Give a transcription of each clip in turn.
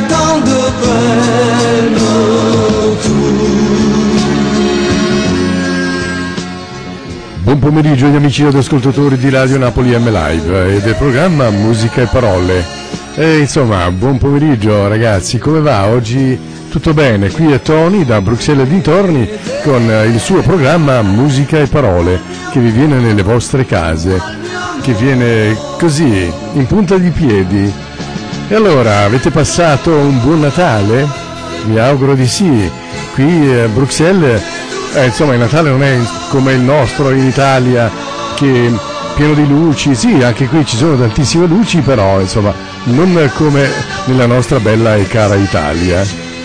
tant de peine autour. Buon pomeriggio agli amici ed ascoltatori di Radio Napoli M Live e del programma Musica e Parole. E insomma, buon pomeriggio ragazzi, come va? Oggi tutto bene? Qui è Tony da Bruxelles e dintorni con il suo programma Musica e Parole che vi viene nelle vostre case, che viene così, in punta di piedi. E allora, avete passato un buon Natale? Mi auguro di sì. Qui a Bruxelles, insomma, il Natale non è come il nostro in Italia, che è pieno di luci. Sì, anche qui ci sono tantissime luci, però, insomma, non come nella nostra bella e cara Italia.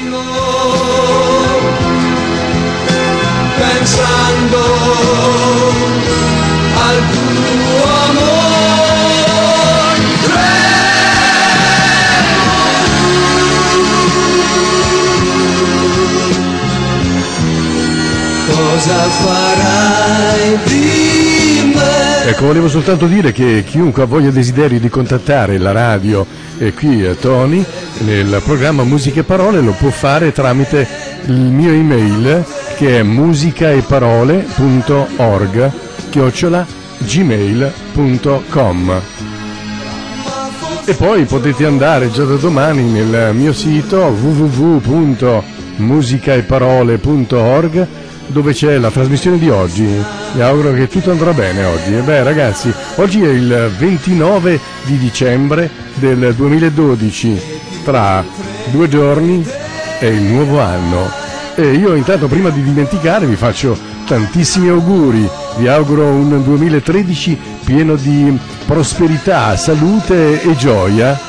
Pensando al tuo amore, cosa farai di me? Ecco, volevo soltanto dire che chiunque ha voglia e desiderio di contattare la radio e qui Tony nel programma Musica e Parole lo può fare tramite il mio email che è musicaeparole.org@gmail.com. E poi potete andare già da domani nel mio sito www.musicaeparole.org dove c'è la trasmissione di oggi. Mi auguro che tutto andrà bene oggi. E beh ragazzi, oggi è il 29 di dicembre del 2012, tra 2 giorni è il nuovo anno. E io intanto prima di dimenticare vi faccio tantissimi auguri, vi auguro un 2013 pieno di prosperità, salute e gioia.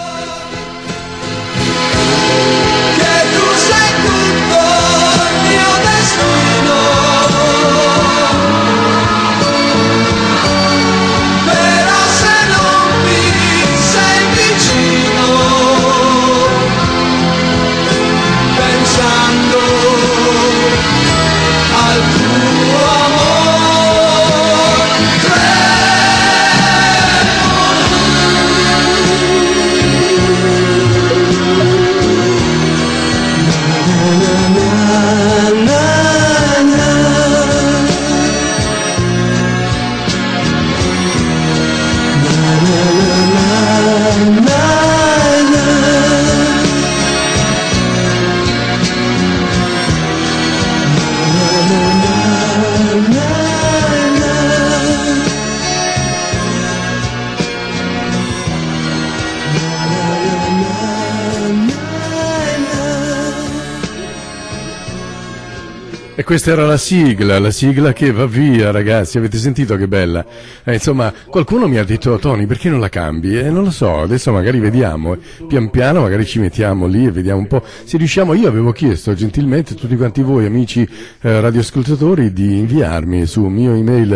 E questa era la sigla che va via ragazzi, avete sentito che bella? Insomma, qualcuno mi ha detto Tony perché non la cambi? Non lo so, adesso magari vediamo, pian piano magari ci mettiamo lì e vediamo un po' se riusciamo. Io avevo chiesto gentilmente a tutti quanti voi amici radioascoltatori di inviarmi su mio email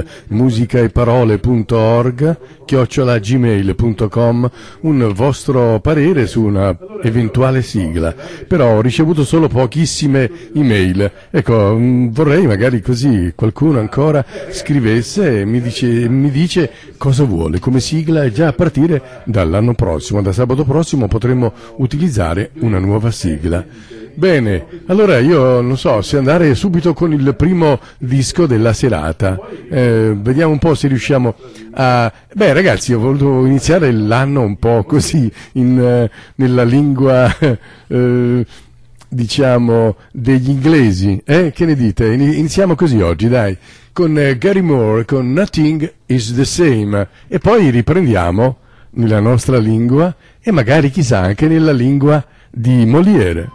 musicaeparole.org@gmail.com un vostro parere su una eventuale sigla, però ho ricevuto solo pochissime email. Ecco, vorrei magari così qualcuno ancora scrivesse e mi dice cosa vuole come sigla e già a partire dall'anno prossimo, da sabato prossimo potremmo utilizzare una nuova sigla. Bene, allora io non so se andare subito con il primo disco della serata, vediamo un po' se riusciamo a... Beh ragazzi, ho voluto iniziare l'anno un po' così nella lingua... diciamo degli inglesi, che ne dite? Iniziamo così oggi, dai, con Gary Moore, con Nothing is the Same, e poi riprendiamo nella nostra lingua e magari chissà anche nella lingua di Molière.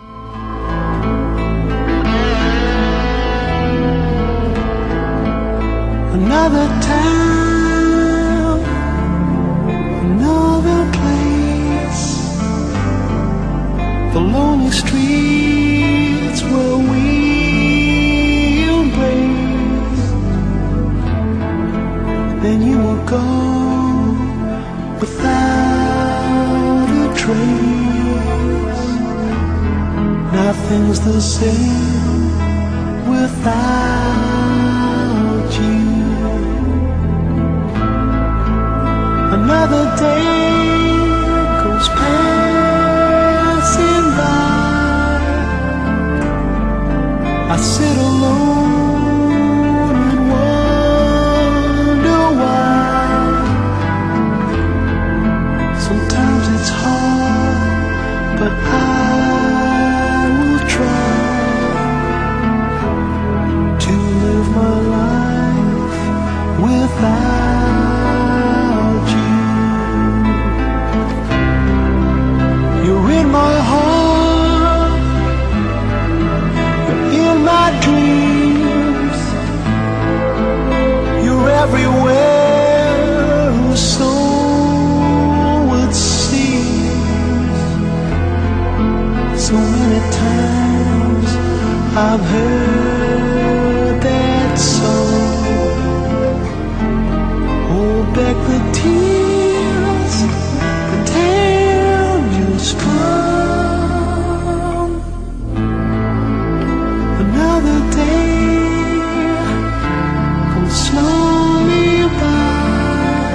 Another town, another place, the lonely streets where we embrace. Then you will go without a trace. Nothing's the same without you. Another day goes passing by. So many times I've heard that song. Hold back the tears, pretend you're strong. Another day comes slowly by.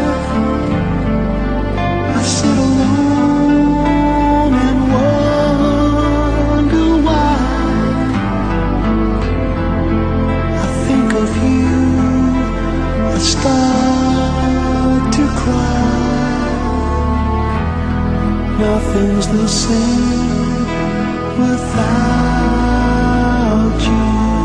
I sit alone and wonder why. I think of you, I start to cry. Nothing's the same without you.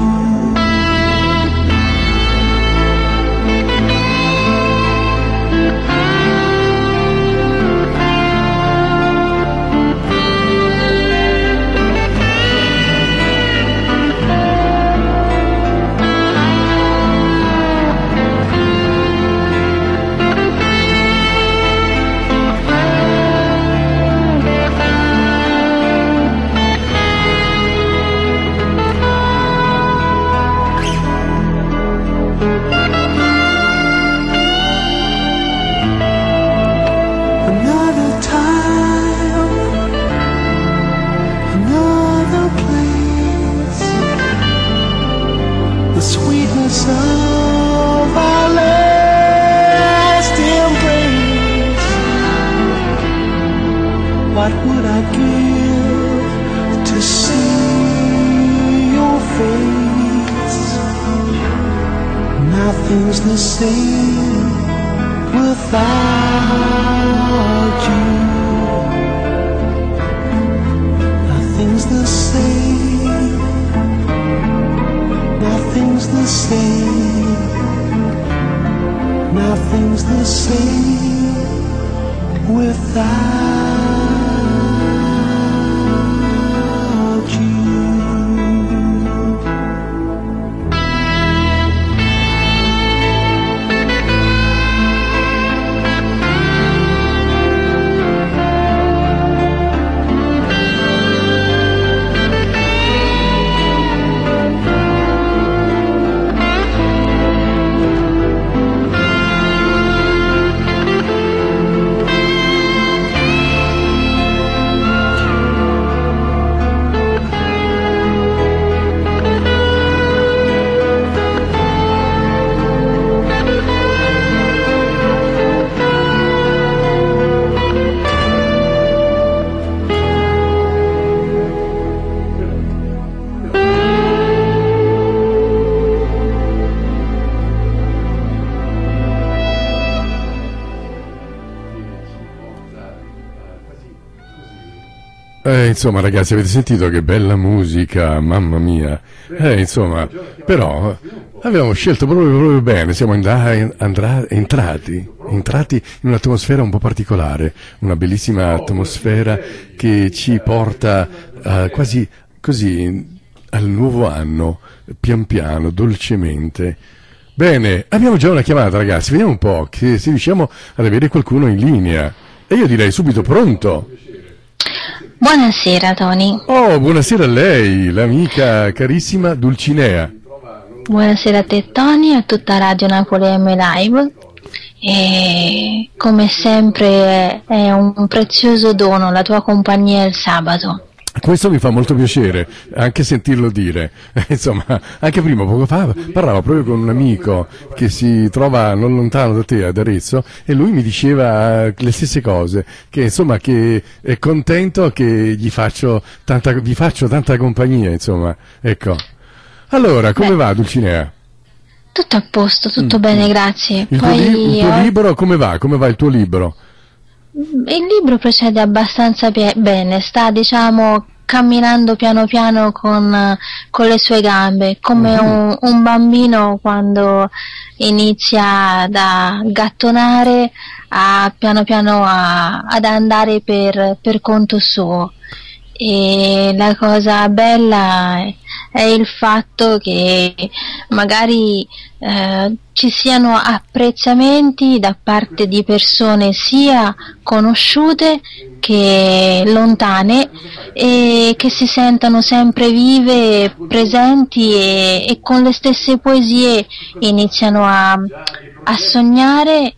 Another time, another place, the sweetness of our last embrace. What would I give to see your face? Nothing's the same without you. Nothing's the same. Nothing's the same. Nothing's the same without you. Insomma ragazzi, avete sentito che bella musica, mamma mia. Insomma, però abbiamo scelto proprio bene, siamo entrati in un'atmosfera un po' particolare, una bellissima atmosfera che ci porta quasi così al nuovo anno, pian piano, dolcemente. Bene, abbiamo già una chiamata ragazzi, vediamo un po' se riusciamo ad avere qualcuno in linea. E io direi subito pronto. Buonasera Tony. Oh, buonasera a lei, l'amica carissima Dulcinea. Buonasera a te Tony, a tutta Radio Napoli M Live. E come sempre è un prezioso dono la tua compagnia il sabato. Questo mi fa molto piacere, anche sentirlo dire. Insomma, anche prima, poco fa, parlavo proprio con un amico che si trova non lontano da te, ad Arezzo, e lui mi diceva le stesse cose, che insomma, che è contento che vi faccio tanta compagnia, insomma, ecco. Allora, come va Dulcinea? Tutto a posto, tutto bene, grazie. Il tuo libro, come va? Come va il tuo libro? Il libro procede abbastanza bene, sta diciamo camminando piano piano con le sue gambe, come un bambino quando inizia da gattonare piano piano ad andare per conto suo. e la cosa bella è il fatto che magari ci siano apprezzamenti da parte di persone sia conosciute che lontane e che si sentano sempre vive, presenti e con le stesse poesie iniziano a sognare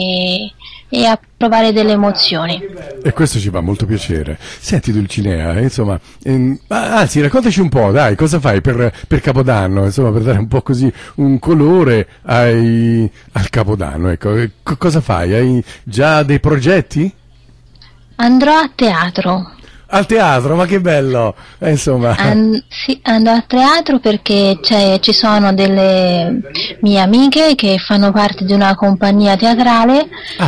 e a provare delle emozioni. E questo ci fa molto piacere. Senti Dulcinea, insomma, anzi raccontaci un po', dai, cosa fai per Capodanno, insomma, per dare un po' così un colore al Capodanno, ecco, cosa fai? Hai già dei progetti? Andrò a teatro. Al teatro, ma che bello! Insomma. Sì, andrò a teatro perché ci sono delle mie amiche che fanno parte di una compagnia teatrale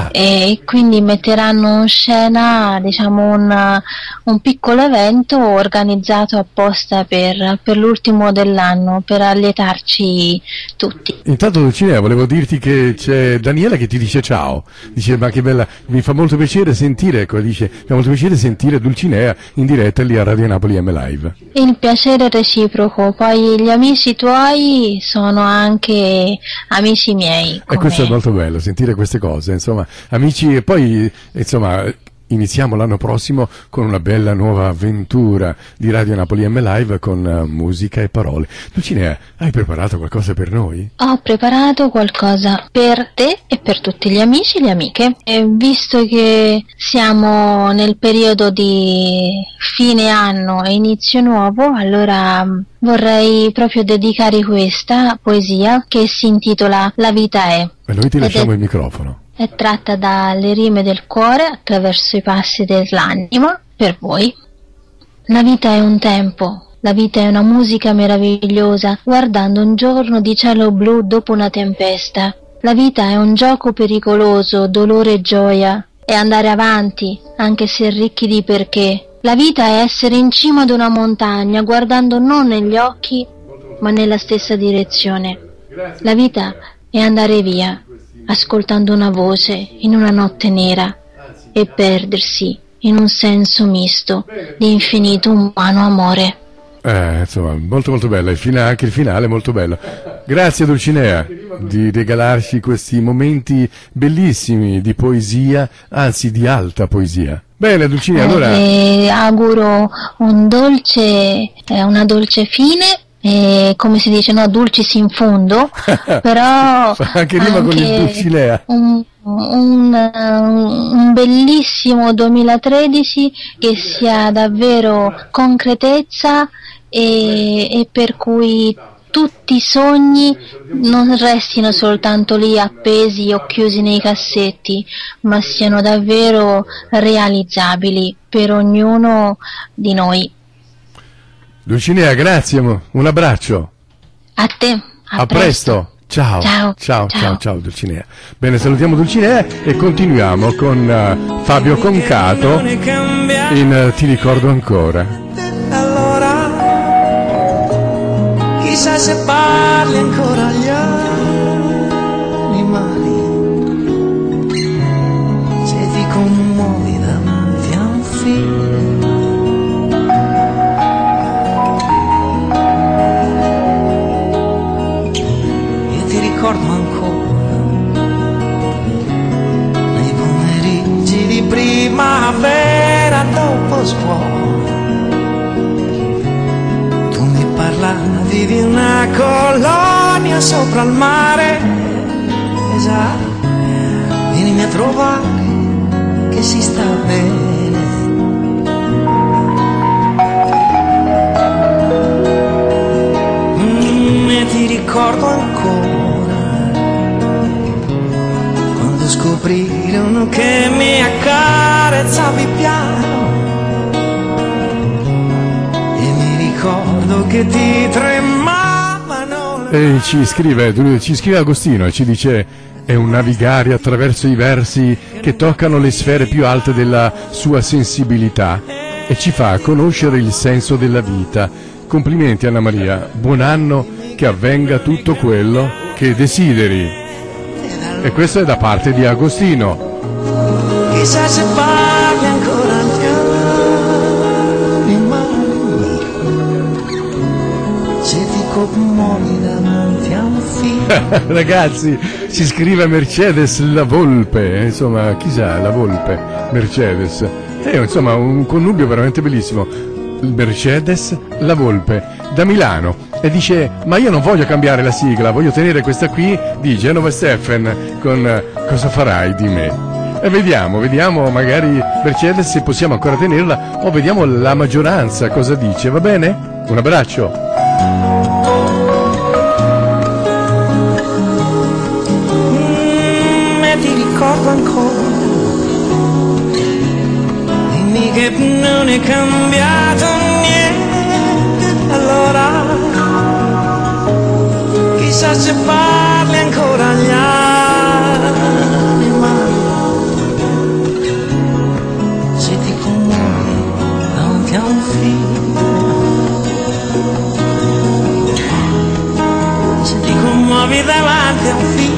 e quindi metteranno in scena, diciamo, un piccolo evento organizzato apposta per l'ultimo dell'anno, per allietarci tutti. Intanto Dulcinea, volevo dirti che c'è Daniela che ti dice ciao, dice ma che bella, mi fa molto piacere sentire, ecco, dice, mi fa molto piacere sentire Dulcinea in diretta lì a Radio Napoli M Live. Il piacere è reciproco, poi gli amici tuoi sono anche amici miei. E questo è molto bello, sentire queste cose, insomma, amici, e poi, insomma, iniziamo l'anno prossimo con una bella nuova avventura di Radio Napoli M Live con musica e parole. Dulcinea, hai preparato qualcosa per noi? Ho preparato qualcosa per te e per tutti gli amici e le amiche. E visto che siamo nel periodo di fine anno e inizio nuovo, allora vorrei proprio dedicare questa poesia che si intitola La vita è. E noi ti lasciamo il microfono. È tratta dalle rime del cuore attraverso i passi dell'anima per voi. La vita è un tempo, la vita è una musica meravigliosa, guardando un giorno di cielo blu dopo una tempesta. La vita è un gioco pericoloso, dolore e gioia, è andare avanti, anche se ricchi di perché. La vita è essere in cima ad una montagna, guardando non negli occhi, ma nella stessa direzione. La vita è andare via, ascoltando una voce in una notte nera e perdersi in un senso misto di infinito umano amore. Insomma, molto molto bella, anche il finale è molto bello. Grazie Dulcinea di regalarci questi momenti bellissimi di poesia, anzi di alta poesia. Bene Dulcinea, allora auguro una dolce fine. Come si dice, no, dulcis in fondo, però anche rima con il Dulcinea. Un bellissimo 2013 che sia davvero concretezza e per cui tutti i sogni non restino soltanto lì appesi o chiusi nei cassetti, ma siano davvero realizzabili per ognuno di noi. Dulcinea, grazie, un abbraccio. A te, a presto. Ciao Dulcinea. Bene, salutiamo Dulcinea e continuiamo con Fabio Concato in Ti ricordo ancora. Allora, chissà se parli ancora agli animali, se ti commuovi davanti a un figlio. Ricordo ancora nei pomeriggi di primavera dopo scuola, tu mi parlavi di una colonia sopra il mare, esatto, vienimi a trovare che si sta bene. E ti ricordo ancora scoprirono che mi accarezzavi piano e mi ricordo che ti tremavano e ci scrive Agostino e ci dice: è un navigare attraverso i versi che toccano le sfere più alte della sua sensibilità e ci fa conoscere il senso della vita. Complimenti Anna Maria, buon anno, che avvenga tutto quello che desideri. E questo è da parte di Agostino. Chissà se parli ancora agli Ragazzi, si scrive Mercedes La Volpe, insomma, chissà, La Volpe, Mercedes. Insomma, un connubio veramente bellissimo. Mercedes La Volpe, da Milano. E dice, ma io non voglio cambiare la sigla, voglio tenere questa qui di Genova Steffen con Cosa farai di me. E vediamo magari Mercedes se possiamo ancora tenerla, o vediamo la maggioranza cosa dice, va bene? Un abbraccio. Ti ricordo ancora, dimmi che non è cambiato niente, allora chissà se parli ancora agli anima, se ti commuovi davanti a un film, se ti commuovi davanti a un film.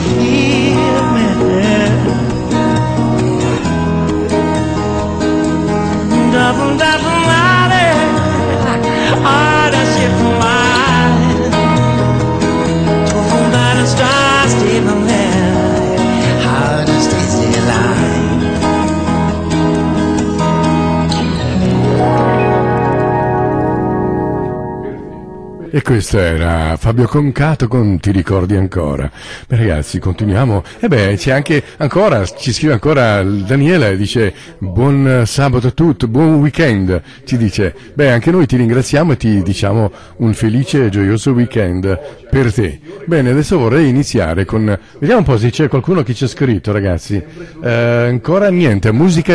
Dopo mare, ora si fumare, tu fondare sta still alive, how to stay still alive. E questo era Fabio Concato con Ti ricordi ancora. Beh, ragazzi, continuiamo. C'è anche ancora, ci scrive ancora Daniele, dice buon sabato a tutti, buon weekend, ci dice. Anche noi ti ringraziamo e ti diciamo un felice e gioioso weekend per te. Bene, adesso vorrei iniziare con, vediamo un po' se c'è qualcuno che ci ha scritto, ragazzi. Ancora niente,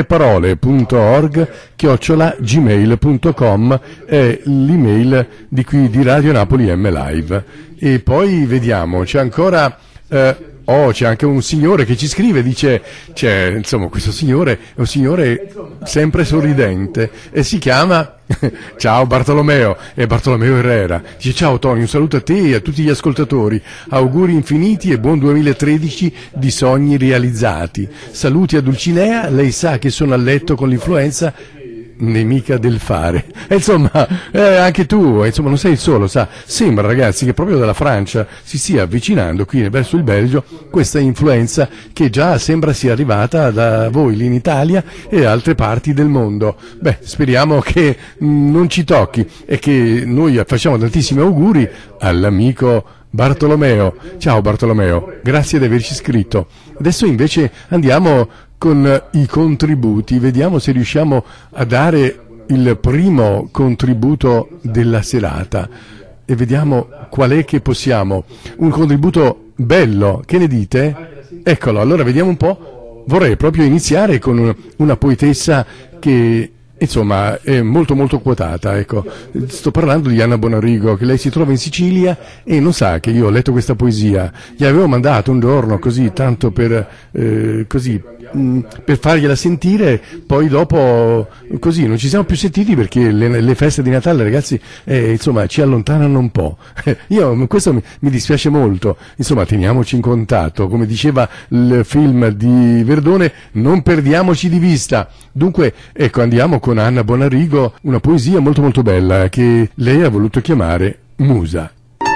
musicaeparole.org@gmail.com è l'email di qui di Radio Napoli M Live. E poi vediamo, c'è ancora c'è anche un signore che ci scrive, dice, questo signore è un signore sempre sorridente e si chiama ciao Bartolomeo, è Bartolomeo Herrera. Dice ciao Tony, un saluto a te e a tutti gli ascoltatori, auguri infiniti e buon 2013 di sogni realizzati. Saluti a Dulcinea, lei sa che sono a letto con l'influenza nemica del fare. Anche tu, non sei il solo, sa. Sembra, ragazzi, che proprio dalla Francia si stia avvicinando qui verso il Belgio questa influenza che già sembra sia arrivata da voi lì in Italia e altre parti del mondo. Speriamo che non ci tocchi e che noi facciamo tantissimi auguri all'amico Bartolomeo. Ciao Bartolomeo, grazie di averci scritto. Adesso invece andiamo con i contributi, vediamo se riusciamo a dare il primo contributo della serata e vediamo qual è che possiamo. Un contributo bello, che ne dite? Eccolo, allora vediamo un po'. Vorrei proprio iniziare con una poetessa che è molto molto quotata, ecco. Sto parlando di Anna Bonarigo, che lei si trova in Sicilia e non sa che io ho letto questa poesia. Gli avevo mandato un giorno così, tanto per fargliela sentire, poi dopo così non ci siamo più sentiti perché le feste di Natale, ragazzi, ci allontanano un po'. Questo mi dispiace molto. Teniamoci in contatto, come diceva il film di Verdone, non perdiamoci di vista. Dunque, ecco, andiamo con Anna Bonarigo, una poesia molto molto bella che lei ha voluto chiamare Musa.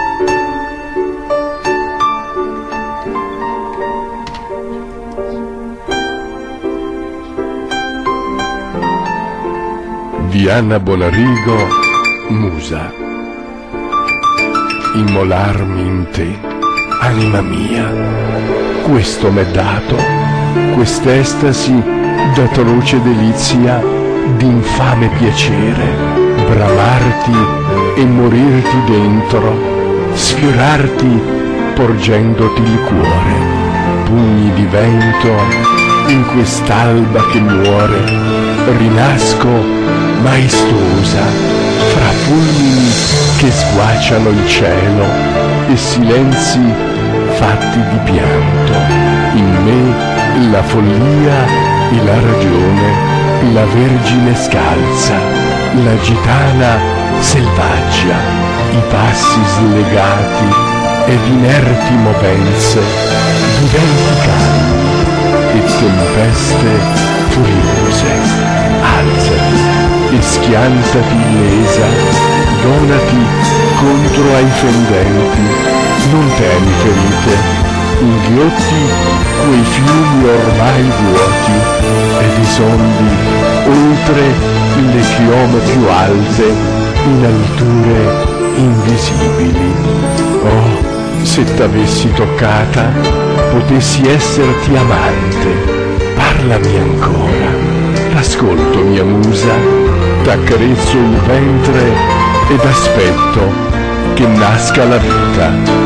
Di Anna Bonarigo, Musa. Immolarmi in te, anima mia, questo m'è dato, quest'estasi d'atroce delizia, d'infame piacere, bramarti e morirti dentro, sfiorarti porgendoti il cuore, pugni di vento in quest'alba che muore, rinasco maestosa fra fulmini che sguacciano il cielo e silenzi fatti di pianto, in me la follia e la ragione, la vergine scalza, la gitana selvaggia, i passi slegati ed inerti movenze, viventi calmi e tempeste furiose. Alzati e schiantati illesa, donati contro ai fendenti, non temi ferite, inghiotti quei fiumi ormai vuoti ed esondi oltre le chiome più alte in alture invisibili. Oh, se t'avessi toccata, potessi esserti amante, parlami ancora, t'ascolto mia musa, t'accarezzo il ventre ed aspetto che nasca la vita.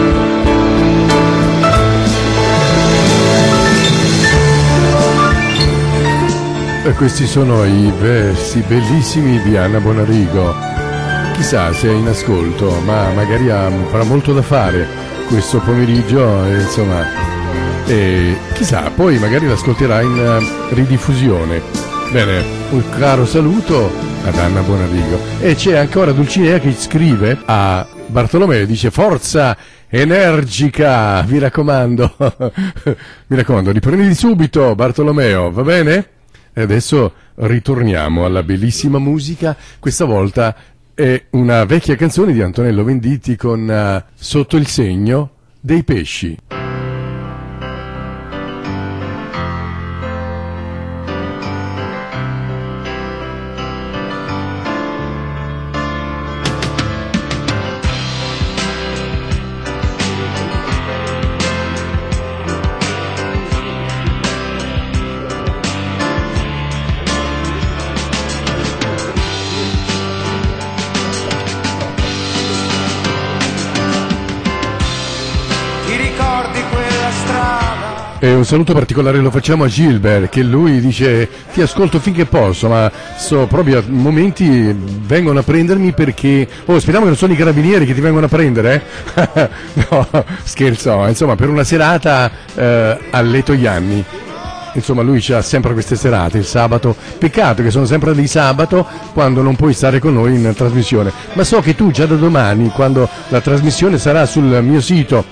E questi sono i versi bellissimi di Anna Bonarigo. Chissà se è in ascolto, ma magari farà molto da fare questo pomeriggio, insomma, e chissà, poi magari l'ascolterà in ridiffusione. Bene, un caro saluto ad Anna Bonarigo. E c'è ancora Dulcinea che scrive a Bartolomeo, dice: forza energica, mi raccomando, mi raccomando, riprendi subito Bartolomeo, va bene? E adesso ritorniamo alla bellissima musica, questa volta è una vecchia canzone di Antonello Venditti con Sotto il segno dei pesci. E un saluto particolare lo facciamo a Gilbert, che lui dice: ti ascolto finché posso, ma so proprio a momenti vengono a prendermi perché... Oh, speriamo che non sono i carabinieri che ti vengono a prendere, eh? No, scherzo, insomma, per una serata alle Toianni. Insomma, lui ha sempre queste serate, il sabato. Peccato che sono sempre di sabato quando non puoi stare con noi in trasmissione. Ma so che tu già da domani, quando la trasmissione sarà sul mio sito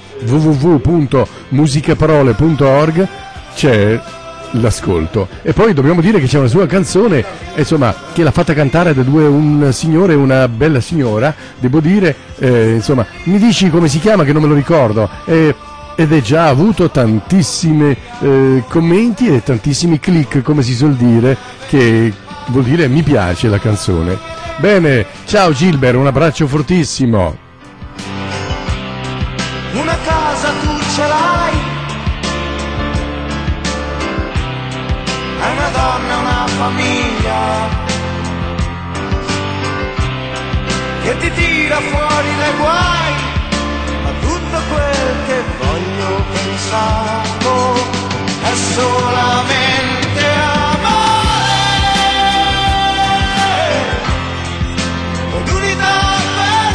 www.musicaparole.org, c'è l'ascolto. E poi dobbiamo dire che c'è una sua canzone, insomma, che l'ha fatta cantare da un signore e una bella signora, devo dire, insomma, mi dici come si chiama che non me lo ricordo, ed è già avuto tantissimi commenti e tantissimi click, come si suol dire, che vuol dire mi piace la canzone. Bene, ciao Gilbert, un abbraccio fortissimo. Una casa tu ce l'hai, hai una donna, una famiglia che ti tira fuori dai guai, ma tutto quel che voglio pensavo è solamente amore ed unità per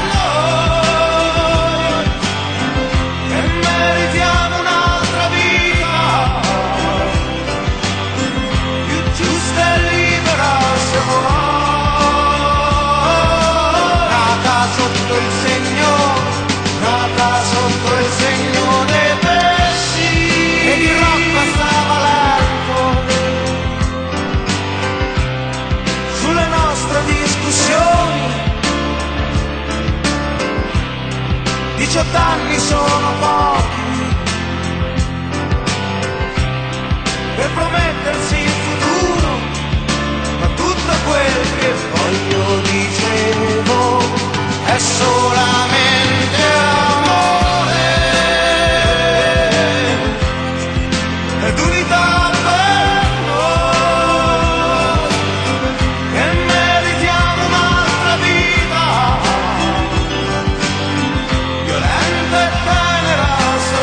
noi, che meritiamo un'altra vita più giusta e libera, se vuoi, nata sotto il segno, nata sotto il segno dei pesci, e di Rocco stava letto sulle nostre discussioni. 18 anni sono pochi per promettersi il futuro, ma tutto quel che voglio, dicevo, è solamente amore ed unità per noi, che meritiamo un'altra vita violenta e tenera, se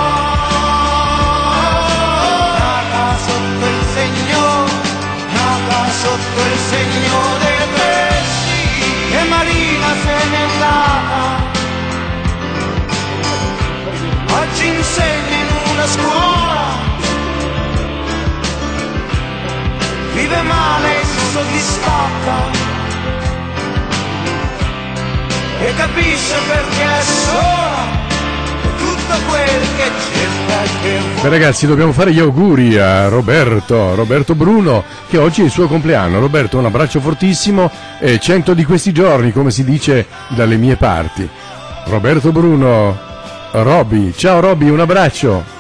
vuoi, nata sotto il segno, nata sotto il segno dei pesci, e Marina se n'è andata, oggi insegna in una scuola, vive male e soddisfatta, e capisce perché è sola, e tutto quel che cerca e che vuole. Beh, ragazzi, dobbiamo fare gli auguri a Roberto Bruno, che oggi è il suo compleanno. Roberto, un abbraccio fortissimo e 100 di questi giorni, come si dice dalle mie parti. Roberto Bruno, Roby. Ciao Roby, un abbraccio.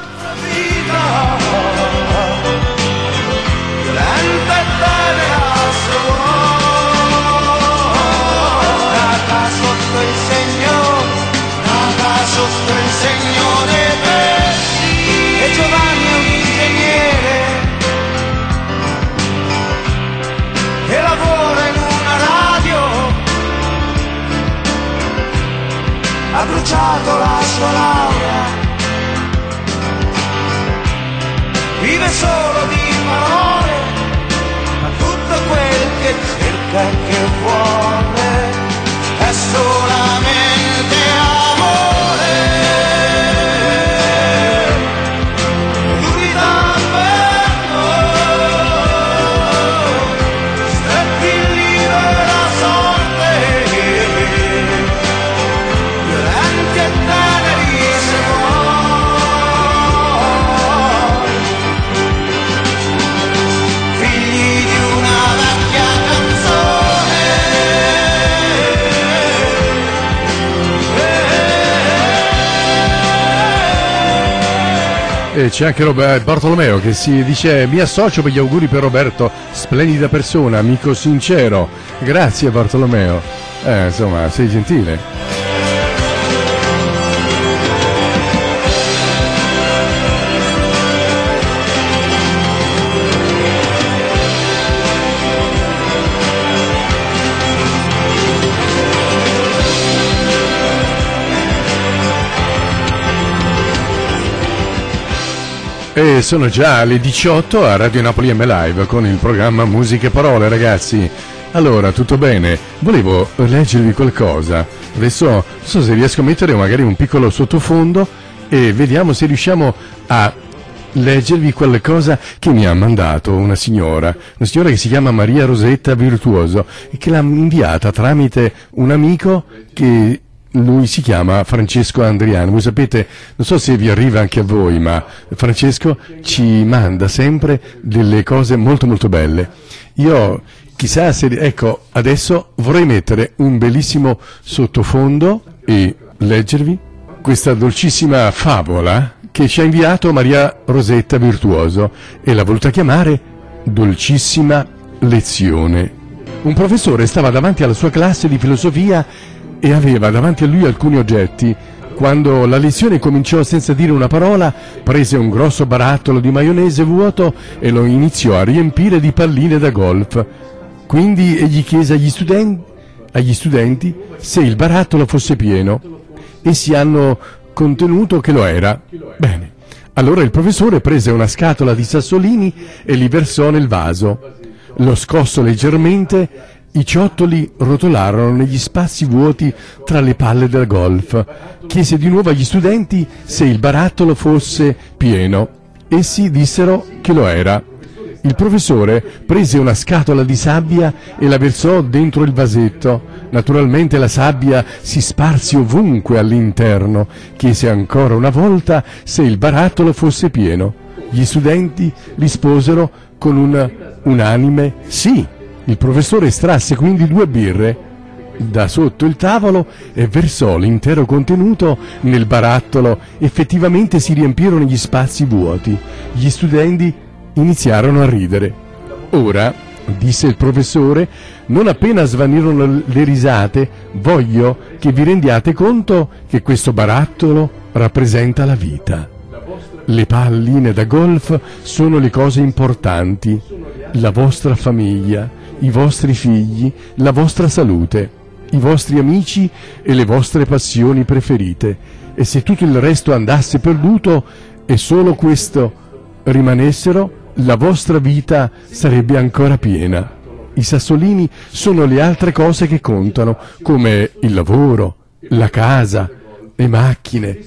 Ha bruciato la sua laurea, vive solo di parole, ma tutto quel che cerca e che vuole è solamente amore. Lui d'inverno, stretti lì la sorte, che teneri se vuoi, figli di una vecchia canzone. E c'è anche Bartolomeo che si dice: mi associo per gli auguri per Roberto, splendida persona, amico sincero. Grazie Bartolomeo, insomma sei gentile. E sono già le 18 a Radio Napoli M Live con il programma Musica e Parole, ragazzi. Allora, tutto bene? Volevo leggervi qualcosa. Adesso non so se riesco a mettere magari un piccolo sottofondo e vediamo se riusciamo a leggervi qualcosa che mi ha mandato una signora che si chiama Maria Rosetta Virtuoso e che l'ha inviata tramite un amico che lui si chiama Francesco Andriano. Voi sapete, non so se vi arriva anche a voi, ma Francesco ci manda sempre delle cose molto molto belle. Io chissà se, ecco, adesso vorrei mettere un bellissimo sottofondo e leggervi questa dolcissima favola che ci ha inviato Maria Rosetta Virtuoso e l'ha voluta chiamare Dolcissima Lezione. Un professore stava davanti alla sua classe di filosofia e aveva davanti a lui alcuni oggetti. Quando la lezione cominciò, senza dire una parola, prese un grosso barattolo di maionese vuoto e lo iniziò a riempire di palline da golf. Quindi egli chiese agli studenti se il barattolo fosse pieno. Essi hanno contenuto che lo era. Bene. Allora il professore prese una scatola di sassolini e li versò nel vaso. Lo scosso leggermente. I ciottoli rotolarono negli spazi vuoti tra le palle da golf. Chiese di nuovo agli studenti se il barattolo fosse pieno. Essi dissero che lo era. Il professore prese una scatola di sabbia e la versò dentro il vasetto. Naturalmente la sabbia si sparse ovunque all'interno. Chiese ancora una volta se il barattolo fosse pieno. Gli studenti risposero con un unanime sì. Il professore estrasse quindi 2 birre da sotto il tavolo e versò l'intero contenuto nel barattolo. Effettivamente si riempirono gli spazi vuoti. Gli studenti iniziarono a ridere. Ora, disse il professore, non appena svanirono le risate, voglio che vi rendiate conto che questo barattolo rappresenta la vita. Le palline da golf sono le cose importanti, la vostra famiglia, i vostri figli, la vostra salute, i vostri amici e le vostre passioni preferite. E se tutto il resto andasse perduto e solo questo rimanessero, la vostra vita sarebbe ancora piena. I sassolini sono le altre cose che contano, come il lavoro, la casa, le macchine,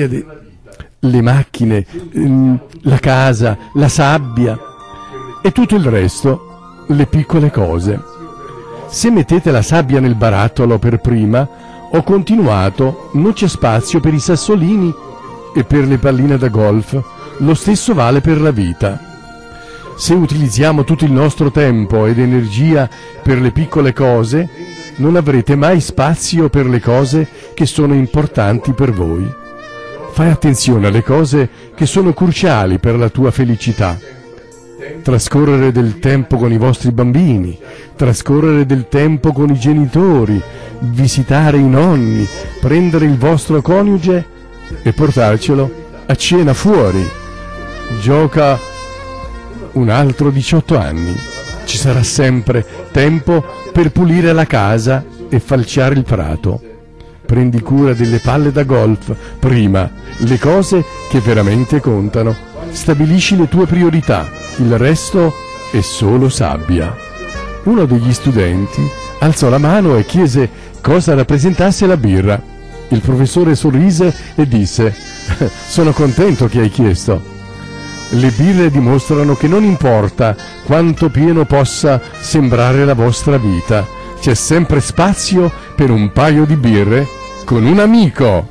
la casa, la sabbia e tutto il resto, le piccole cose. Se mettete la sabbia nel barattolo per prima, ho continuato, non c'è spazio per i sassolini e per le palline da golf. Lo stesso vale per la vita. Se utilizziamo tutto il nostro tempo ed energia per le piccole cose, non avrete mai spazio per le cose che sono importanti per voi. Fai attenzione alle cose che sono cruciali per la tua felicità. Trascorrere del tempo con i vostri bambini, trascorrere del tempo con i genitori, visitare i nonni, prendere il vostro coniuge e portarcelo a cena fuori. Gioca un altro 18 anni. Ci sarà sempre tempo per pulire la casa e falciare il prato. Prendi cura delle palle da golf prima, le cose che veramente contano. Stabilisci le tue priorità, il resto è solo sabbia. Uno degli studenti alzò la mano e chiese cosa rappresentasse la birra. Il professore sorrise e disse: sono contento che hai chiesto. Le birre dimostrano che non importa quanto pieno possa sembrare la vostra vita, c'è sempre spazio per un paio di birre con un amico.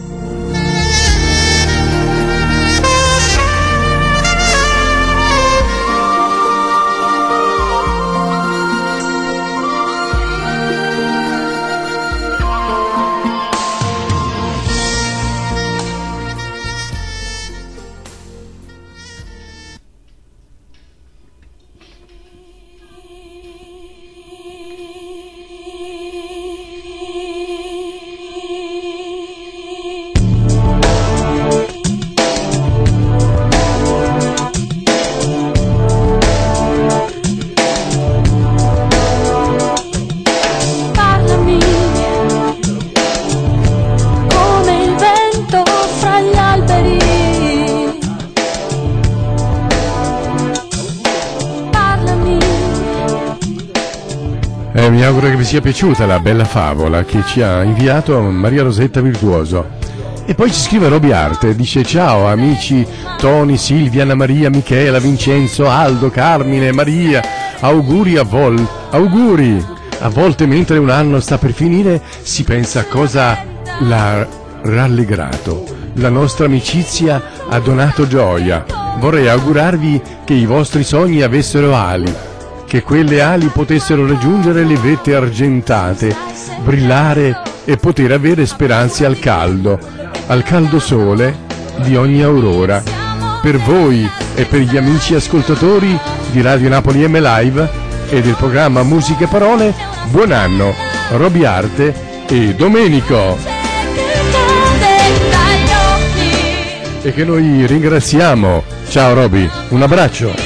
Mi auguro che vi sia piaciuta la bella favola che ci ha inviato Maria Rosetta Virtuoso. E poi ci scrive Roby Arte, dice: ciao amici Tony, Silvia, Anna Maria, Michela, Vincenzo, Aldo, Carmine, Maria, auguri auguri. A volte mentre un anno sta per finire si pensa a cosa l'ha rallegrato. La nostra amicizia ha donato gioia. Vorrei augurarvi che i vostri sogni avessero ali, che quelle ali potessero raggiungere le vette argentate, brillare e poter avere speranze al caldo sole di ogni aurora. Per voi e per gli amici ascoltatori di Radio Napoli M Live e del programma Musica e Parole, buon anno, Roby Arte e Domenico. E che noi ringraziamo. Ciao Roby, un abbraccio.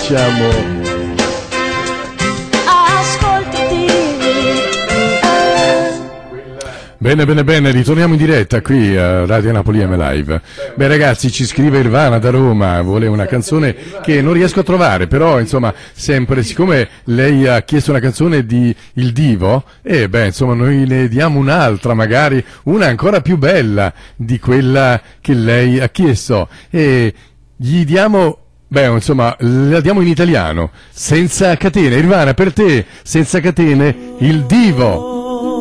diciamo. Bene, ritorniamo in diretta qui a Radio Napoli M Live. Beh ragazzi, ci scrive Irvana da Roma, vuole una canzone che non riesco a trovare, però insomma, sempre, siccome lei ha chiesto una canzone di Il Divo, insomma noi ne diamo un'altra, magari una ancora più bella di quella che lei ha chiesto, e gli diamo... insomma, la diamo in italiano, Senza catene. Irvana, per te, Senza catene, Il Divo.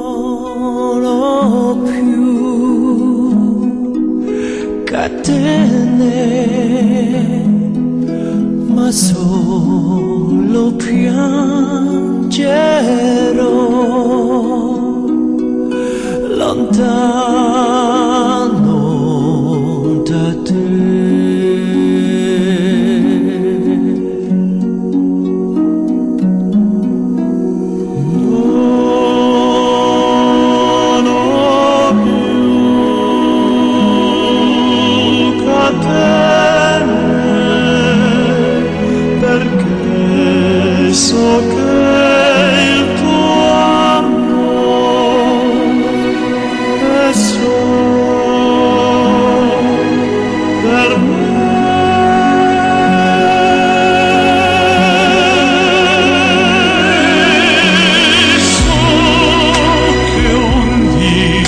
Catene, ma solo piangerò lontano da te. Perché so che il tuo amore è solo per me. So che un dì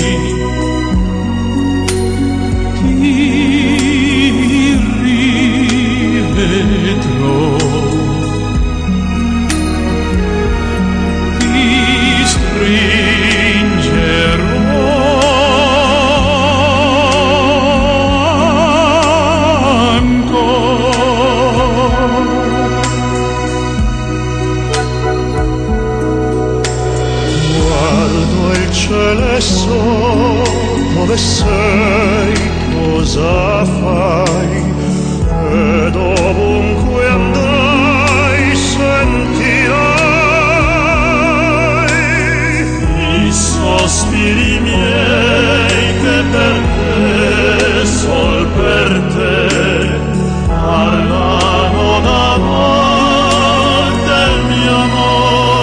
dove sei, cosa fai, ed ovunque andrai sentirai i sospiri miei che per te, sol per te, parlano d'amor, del mio amore.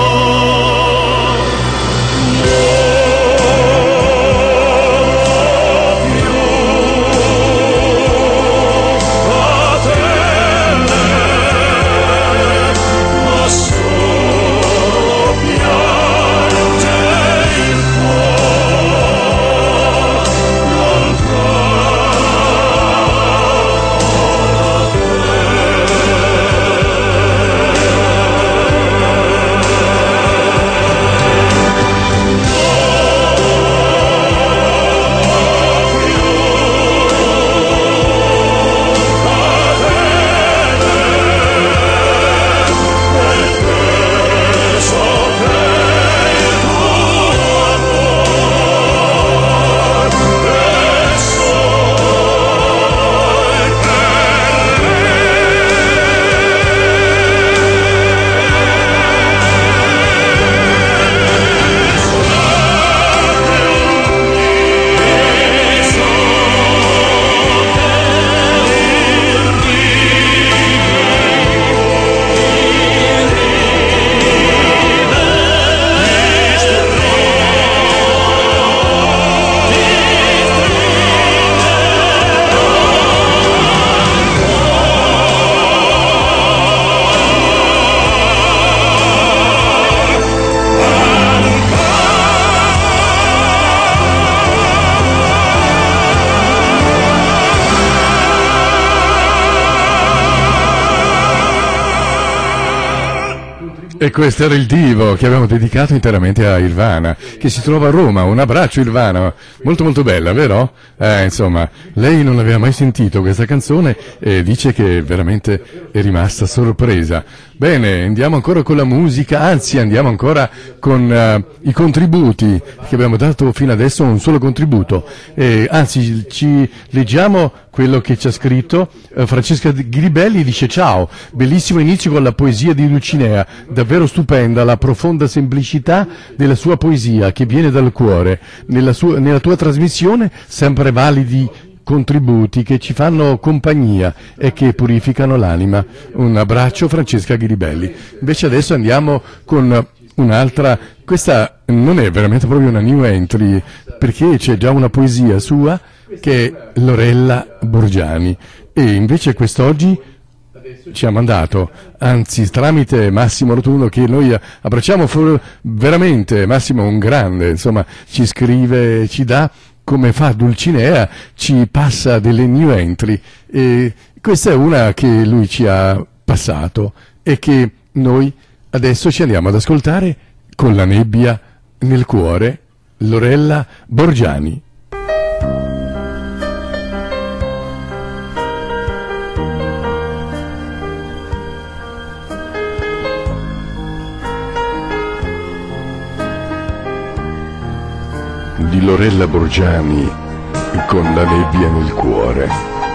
E questo era il Divo che abbiamo dedicato interamente a Irvana, che si trova a Roma. Un abbraccio Irvana, molto molto bella, vero? Insomma, lei non aveva mai sentito questa canzone e dice che veramente è rimasta sorpresa. Bene, andiamo ancora con la musica, anzi andiamo ancora con i contributi, che abbiamo dato fino adesso un solo contributo. Anzi, ci leggiamo quello che ci ha scritto Francesca Gribelli, dice: ciao, bellissimo inizio con la poesia di Dulcinea, davvero stupenda la profonda semplicità della sua poesia che viene dal cuore, nella tua trasmissione sempre validi contributi che ci fanno compagnia e che purificano l'anima. Un abbraccio, Francesca Ghiribelli. Invece adesso andiamo con un'altra, questa non è veramente proprio una new entry, perché c'è già una poesia sua che è Lorella Borgiani, e invece quest'oggi ci ha mandato, anzi tramite Massimo Rotundo, che noi abbracciamo veramente. Massimo è un grande, insomma, ci scrive, ci dà, come fa Dulcinea, ci passa delle new entry, e questa è una che lui ci ha passato e che noi adesso ci andiamo ad ascoltare con la nebbia nel cuore, Lorella Borgiani. Di Lorella Borgiani con la nebbia nel cuore.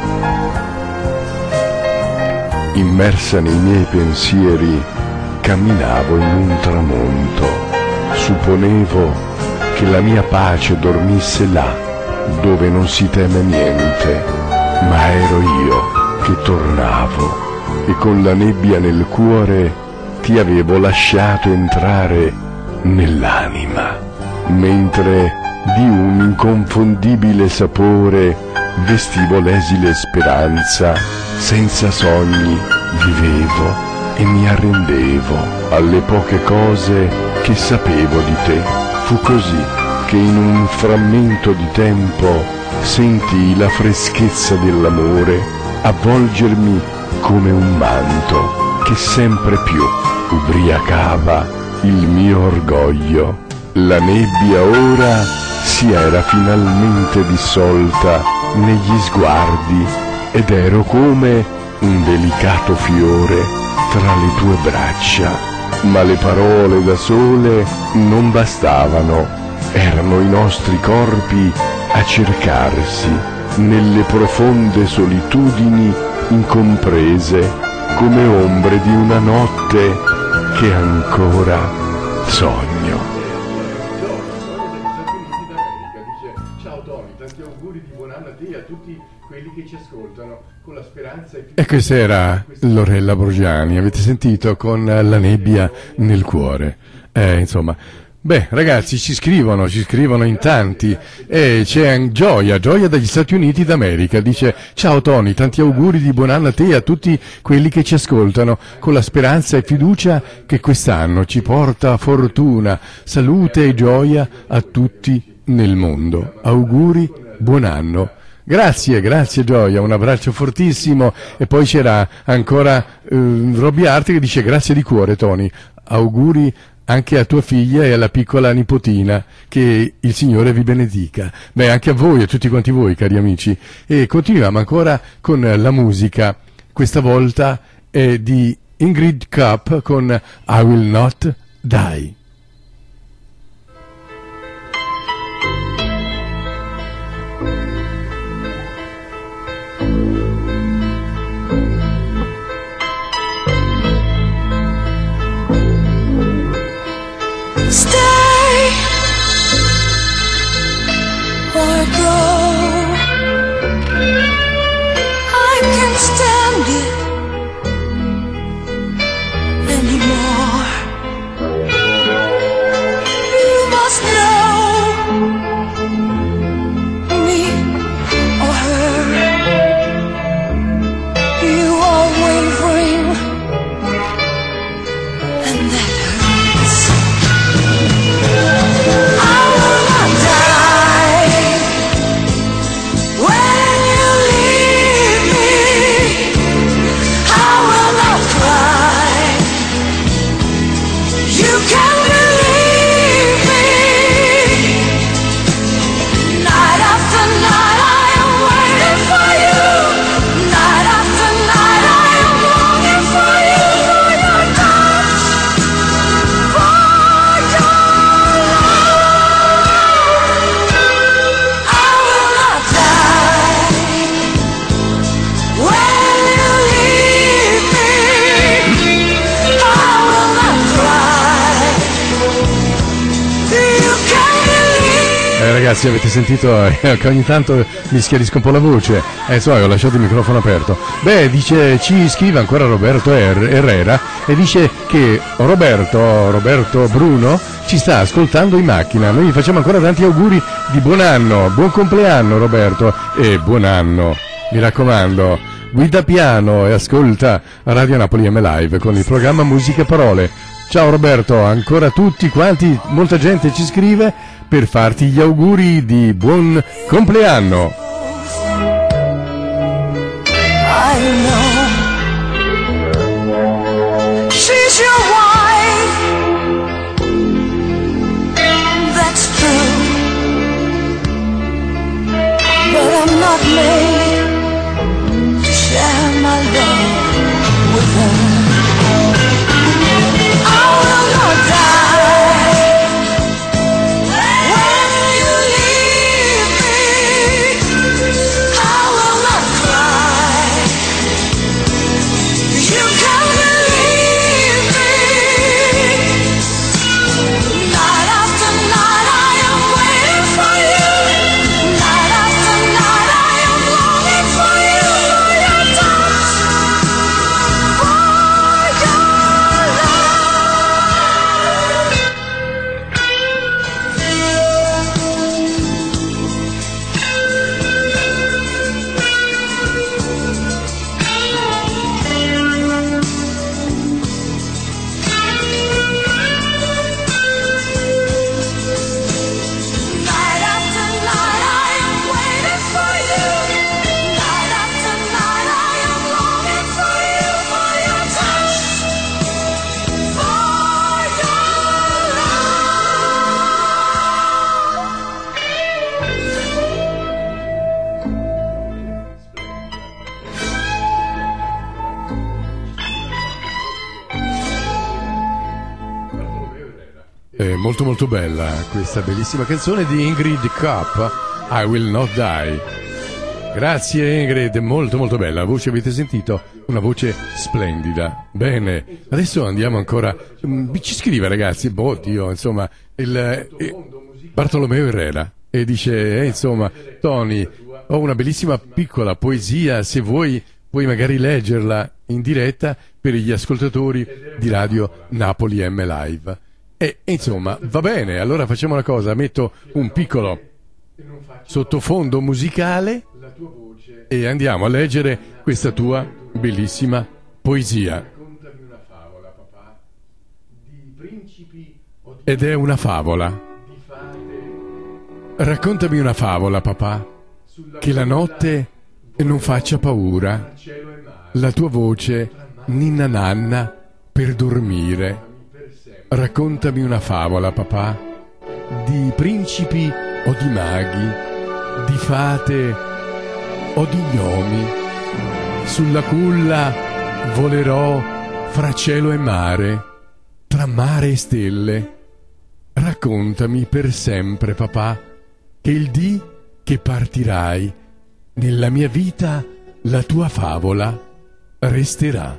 Immersa nei miei pensieri, camminavo in un tramonto. Supponevo che la mia pace dormisse là, dove non si teme niente, ma ero io che tornavo e con la nebbia nel cuore ti avevo lasciato entrare nell'anima, mentre di un inconfondibile sapore vestivo l'esile speranza, senza sogni vivevo e mi arrendevo alle poche cose che sapevo di te. Fu così che in un frammento di tempo sentii la freschezza dell'amore avvolgermi come un manto che sempre più ubriacava il mio orgoglio. La nebbia ora si era finalmente dissolta negli sguardi ed ero come un delicato fiore tra le tue braccia, ma le parole da sole non bastavano, erano i nostri corpi a cercarsi nelle profonde solitudini incomprese, come ombre di una notte che ancora sogno. Tanti auguri di buon anno a te e a tutti quelli che ci ascoltano, con la speranza e questa era Lorella Borgiani, avete sentito, con la nebbia nel cuore. Insomma, beh, ragazzi, ci scrivono in tanti, e c'è Gioia dagli Stati Uniti d'America, dice: ciao Tony, tanti auguri di buon anno a te e a tutti quelli che ci ascoltano, con la speranza e fiducia che quest'anno ci porta fortuna, salute e gioia a tutti nel mondo. Auguri, buon anno. Grazie Gioia, un abbraccio fortissimo. E poi c'era ancora Robby Art che dice: grazie di cuore Tony, auguri anche a tua figlia e alla piccola nipotina, che il Signore vi benedica. Beh, anche a voi e a tutti quanti voi, cari amici. E continuiamo ancora con la musica, questa volta è di Ingrid Kapp con I Will Not Die. Stay or go, I can't stand it anymore. Ragazzi, avete sentito che ogni tanto mi schiarisco un po' la voce, ho lasciato il microfono aperto. Beh, dice, ci scrive ancora Roberto Herrera e dice che Roberto Bruno ci sta ascoltando in macchina. Noi gli facciamo ancora tanti auguri di buon anno, buon compleanno Roberto, e buon anno, mi raccomando, guida piano e ascolta Radio Napoli M Live con il programma Musica e Parole. Ciao Roberto, ancora tutti quanti, molta gente ci scrive per farti gli auguri di buon compleanno. I know she's your wife, that's true, but I'm not made to share my love with her. I will not die when you leave me. I will not cry. You can believe me. Night after night I am waiting for you. Night after night I am longing for you, for your touch, for your love. Night after night I am waiting for you. Night after night I am longing for you, for your touch, for your Molto molto bella questa bellissima canzone di Ingrid Kopp, I Will Not Die. Grazie Ingrid, molto molto bella, la voce avete sentito? Una voce splendida. Bene, adesso andiamo ancora, ci scrive ragazzi, insomma, Bartolomeo Herrera, e dice, insomma, Tony, ho una bellissima piccola poesia, se vuoi puoi magari leggerla in diretta per gli ascoltatori di Radio Napoli M Live. E insomma, va bene, allora facciamo una cosa, metto un piccolo sottofondo musicale e andiamo a leggere questa tua bellissima poesia. Ed è una favola. Raccontami una favola, papà, che la notte non faccia paura, la tua voce ninna nanna per dormire. Raccontami una favola, papà, di principi o di maghi, di fate o di gnomi. Sulla culla volerò fra cielo e mare, tra mare e stelle. Raccontami per sempre, papà, che il dì che partirai, nella mia vita la tua favola resterà.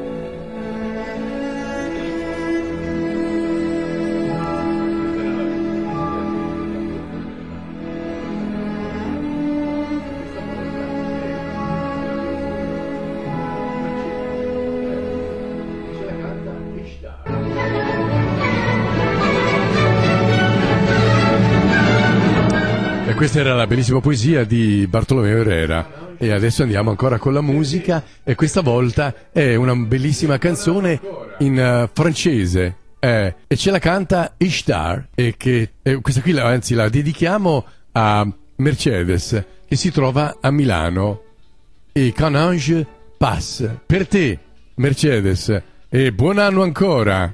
Questa era la bellissima poesia di Bartolomeo Herrera e adesso andiamo ancora con la musica e questa volta è una bellissima canzone in francese e ce la canta Ishtar e questa qui anzi la dedichiamo a Mercedes che si trova a Milano e Quand Ange Passe per te Mercedes e buon anno ancora.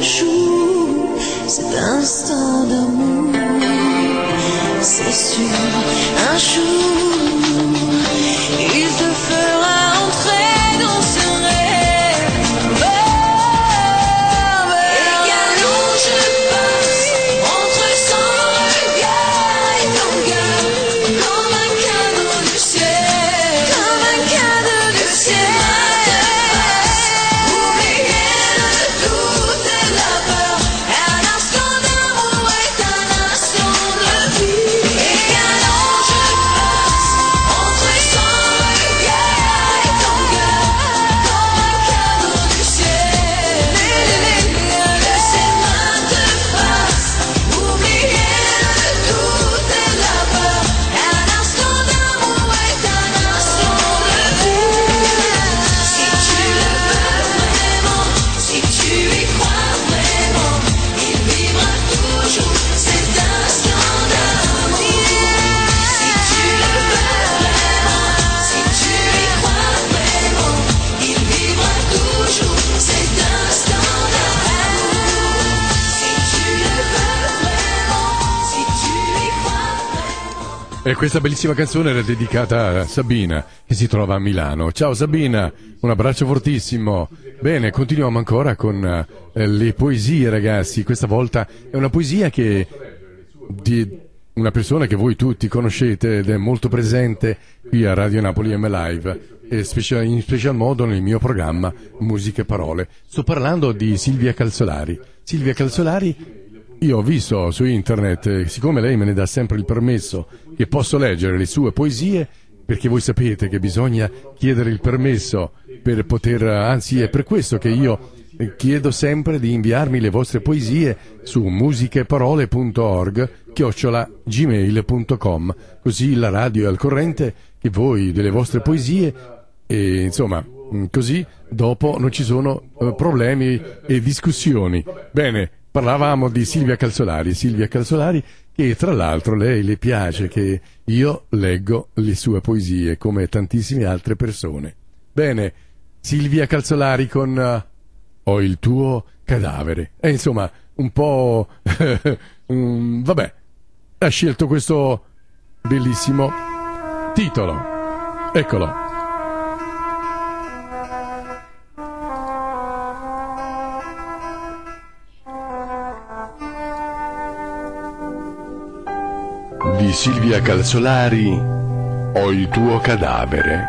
jour cet instant d'amour. C'est sûr, un jour il te fera entrer dans ce rêve. Également je passe entre son regard et ton cœur, comme un cadeau du ciel, comme un cadeau du ciel. Oublier le doute et la peur, un instant d'amour est un instant de vie. Également je passe entre son regard et ton cœur, comme un cadeau du ciel. Que ses mains te fassent oublier le doute et la peur, un instant d'amour est un instant de vie. Si tu le veux vraiment, si tu y crois vraiment, il vivra toujours cet instant d'amour. Si tu le veux vraiment, si tu y crois vraiment, il vivra toujours cet instant d'amour. Si tu le veux vraiment, si tu y crois vraiment. E questa bellissima canzone era dedicata a Sabina, che si trova a Milano. Ciao Sabina, un abbraccio fortissimo. Bene, continuiamo ancora con le poesie, ragazzi. Questa volta è una poesia di una persona che voi tutti conoscete ed è molto presente qui a Radio Napoli M Live, e in special modo nel mio programma Musica e Parole. Sto parlando di Silvia Calzolari. Silvia Calzolari, io ho visto su internet, siccome lei me ne dà sempre il permesso che posso leggere le sue poesie, perché voi sapete che bisogna chiedere il permesso per poter, anzi è per questo che io chiedo sempre di inviarmi le vostre poesie su musicaeparole.org@gmail.com, così la radio è al corrente che voi delle vostre poesie, e insomma così dopo non ci sono problemi e discussioni. Bene, parlavamo di Silvia Calzolari, che tra l'altro lei le piace che io leggo le sue poesie come tantissime altre persone. Bene, Silvia Calzolari con Ho il tuo cadavere. E insomma, un po' vabbè, ha scelto questo bellissimo titolo. Eccolo. Di Silvia Calzolari, Ho il tuo cadavere.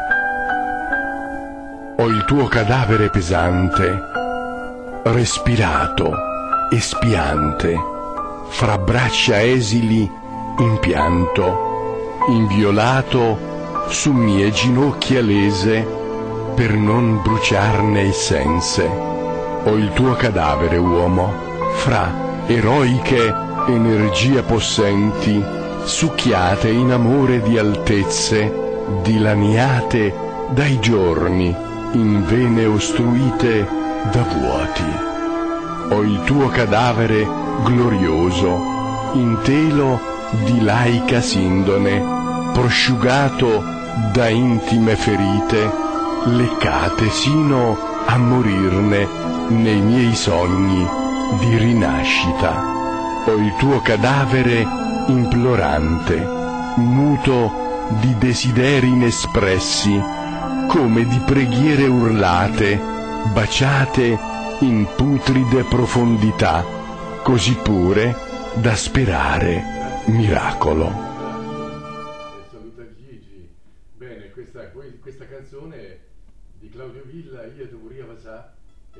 Ho il tuo cadavere pesante, respirato e spiante, fra braccia esili in pianto, inviolato su mie ginocchia lese, per non bruciarne essenze. Ho il tuo cadavere, uomo, fra eroiche energie possenti, succhiate in amore di altezze, dilaniate dai giorni, in vene ostruite da vuoti. Ho il tuo cadavere glorioso, in telo di laica sindone, prosciugato da intime ferite, leccate sino a morirne nei miei sogni di rinascita. Ho il tuo cadavere implorante, muto di desideri inespressi, come di preghiere urlate, baciate in putride profondità, così pure da sperare miracolo. Saluta Gigi. Bene, questa canzone di Claudio Villa, Io te voria vasà.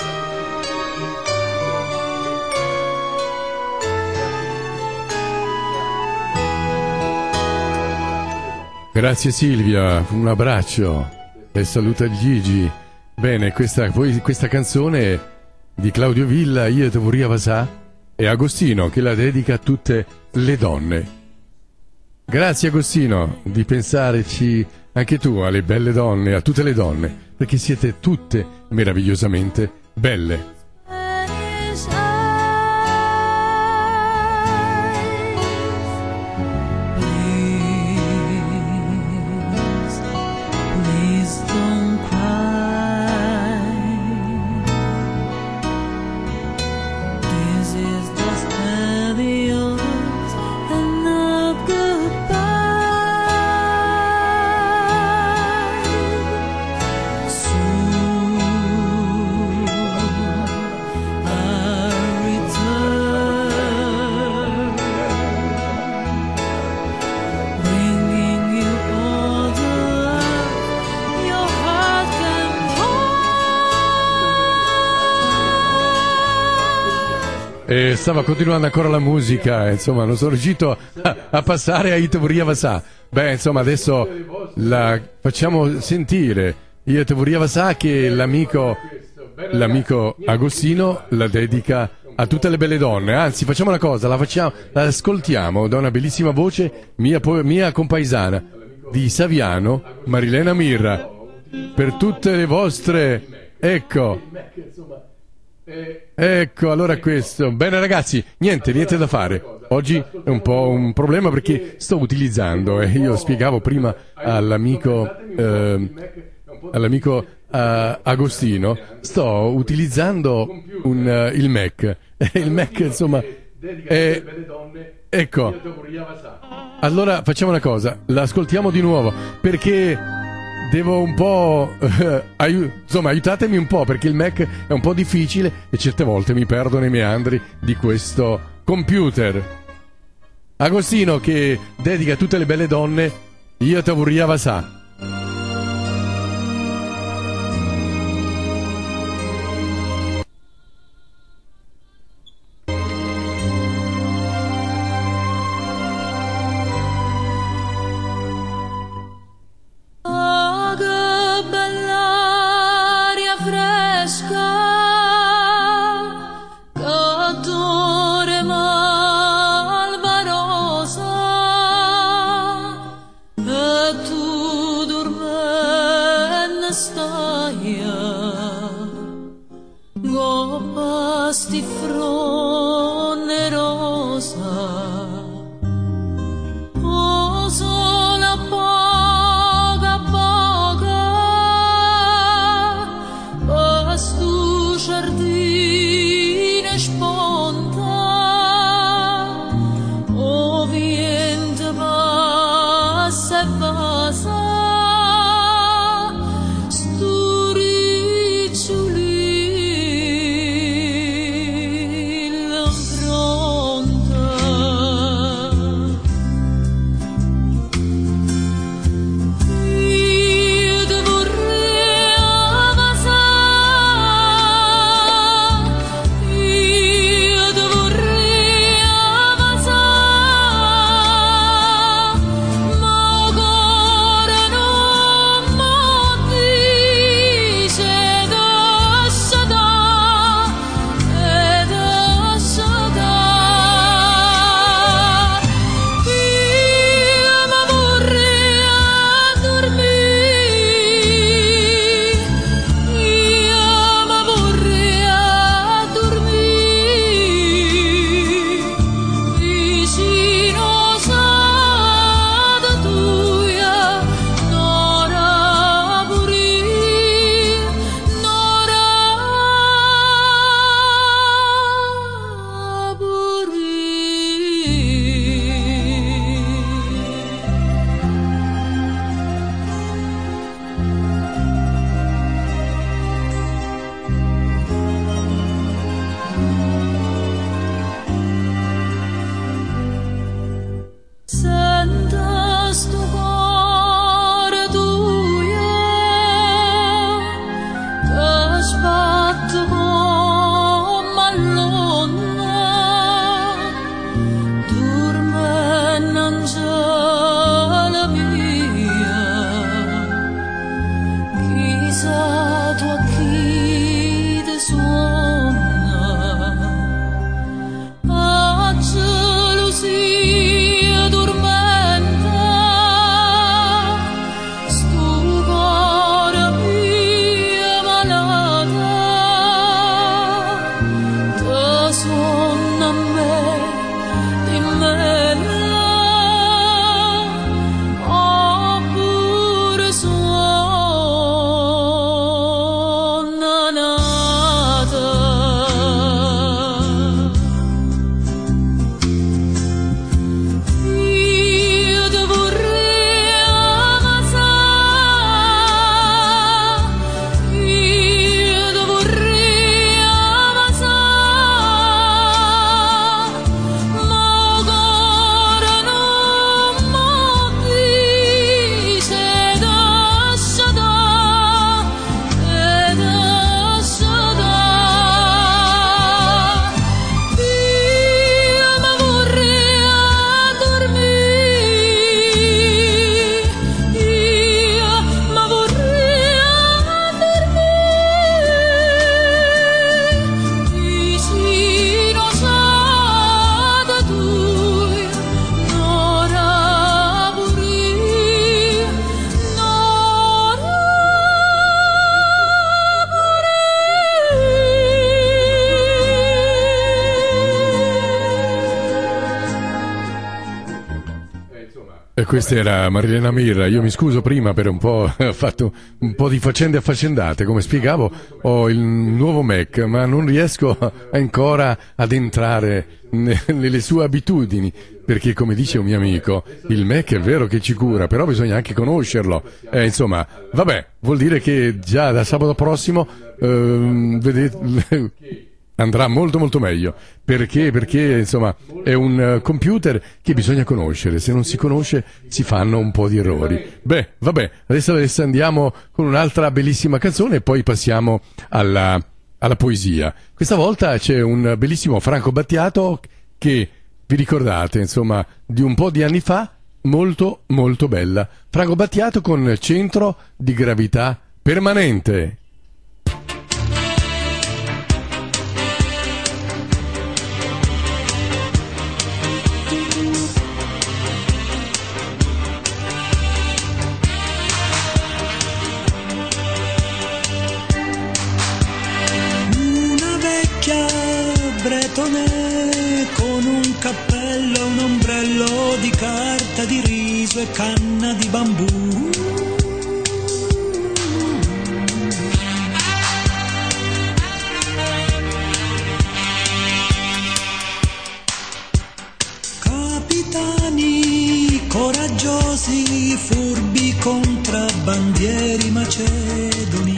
Grazie Silvia, un abbraccio e saluta Gigi. Bene, questa canzone di Claudio Villa, Io te voria vasà, e Agostino che la dedica a tutte le donne. Grazie Agostino di pensarci anche tu alle belle donne, a tutte le donne, perché siete tutte meravigliosamente belle. E stava continuando ancora la musica, insomma, non sono riuscito a passare a Ite Vuriava Sa. Beh, insomma, adesso la facciamo sentire. Ite Vuriava Sa che l'amico Agostino la dedica a tutte le belle donne. Anzi, facciamo una cosa, la ascoltiamo da una bellissima voce mia compaesana di Saviano, Marilena Mirra. Per tutte le vostre, ecco, allora questo. Bene ragazzi, niente da fare. Oggi è un po' un problema perché sto utilizzando, io spiegavo prima all'amico Agostino, sto utilizzando il Mac. Il Mac, insomma, ecco. Allora facciamo una cosa, l'ascoltiamo di nuovo perché devo un po', insomma, aiutatemi un po' perché il Mac è un po' difficile e certe volte mi perdo nei meandri di questo computer. Agostino che dedica a tutte le belle donne, io te vorriava sa. Pronta E questa era Marilena Mirra. Io mi scuso prima per un po', ho fatto un po' di faccende affaccendate. Come spiegavo, ho il nuovo Mac, ma non riesco ancora ad entrare nelle sue abitudini, perché come dice un mio amico, il Mac è vero che ci cura, però bisogna anche conoscerlo. Insomma, vabbè, vuol dire che già da sabato prossimo vedete, andrà molto molto meglio. Perché insomma è un computer che bisogna conoscere. Se non si conosce si fanno un po' di errori. Beh, vabbè, adesso andiamo con un'altra bellissima canzone e poi passiamo alla poesia. Questa volta c'è un bellissimo Franco Battiato che vi ricordate, insomma, di un po' di anni fa, molto molto bella. Franco Battiato con Centro di Gravità Permanente. Con un cappello, un ombrello di carta di riso e canna di bambù. Capitani coraggiosi, furbi contrabbandieri macedoni.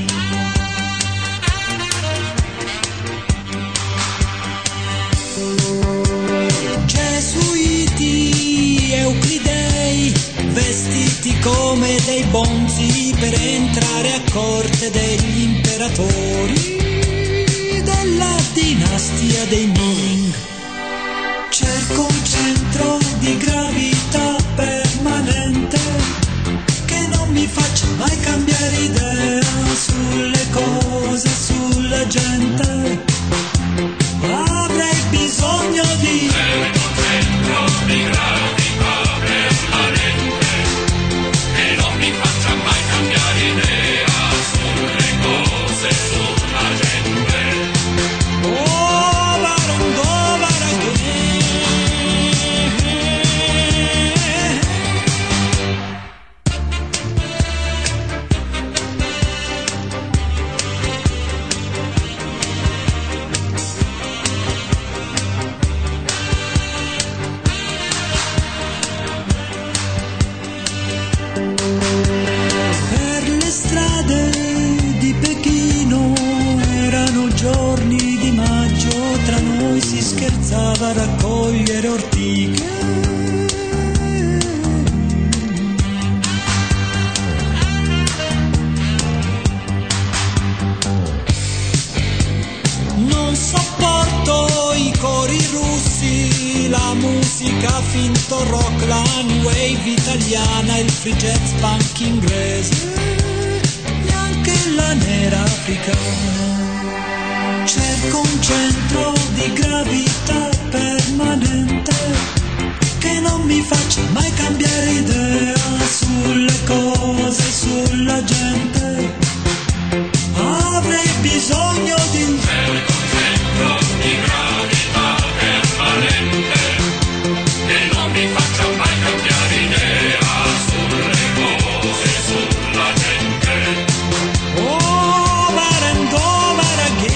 Gesuiti, euclidei, vestiti come dei bonzi per entrare a corte degli imperatori della dinastia dei Ming. Cerco un centro di gravità permanente che non mi faccia mai cambiare idea sulle cose, sulla gente. Avrei bisogno di centro di gravità permanente che non mi faccia mai cambiare idea sulle cose, sulla gente. Oh, barondo, scherzava a raccogliere ortiche. Non sopporto i cori russi, la musica finto rock, la new wave italiana, il free jazz punk inglese, neanche la nera africana. Cerco un centro di gravità permanente che non mi faccia mai cambiare idea sulle cose, sulla gente. Avrei bisogno di un centro di gravità permanente che non mi faccia mai cambiare idea sulle cose, sulla gente. Oh, barendo, baraghi.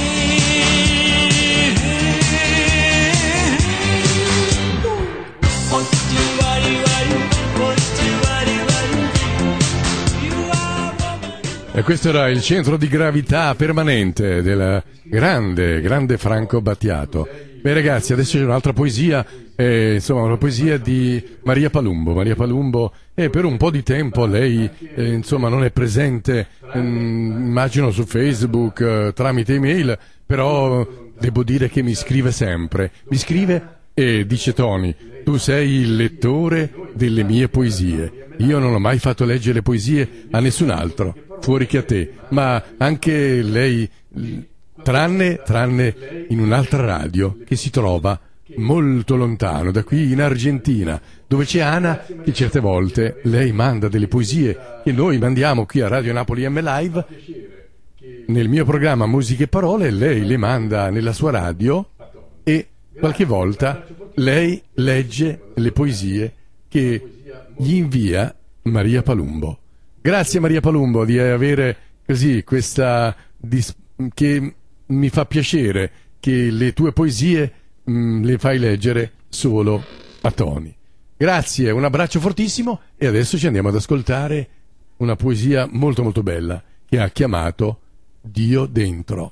E questo era il centro di gravità permanente del grande Franco Battiato. Beh ragazzi, adesso c'è un'altra poesia, insomma una poesia di Maria Palumbo. Maria Palumbo, per un po' di tempo lei insomma non è presente, immagino su Facebook, tramite email, però devo dire che mi scrive sempre. Mi scrive e dice: Tony, tu sei il lettore delle mie poesie. Io non ho mai fatto leggere poesie a nessun altro, fuori che a te, ma anche lei, tranne in un'altra radio che si trova molto lontano, da qui in Argentina, dove c'è Ana, che certe volte lei manda delle poesie che noi mandiamo qui a Radio Napoli M Live. Nel mio programma Musiche e Parole lei le manda nella sua radio e qualche volta lei legge le poesie che gli invia Maria Palumbo. Grazie Maria Palumbo di avere così questa che mi fa piacere che le tue poesie le fai leggere solo a Tony. Grazie, un abbraccio fortissimo e adesso ci andiamo ad ascoltare una poesia molto molto bella che ha chiamato Dio dentro.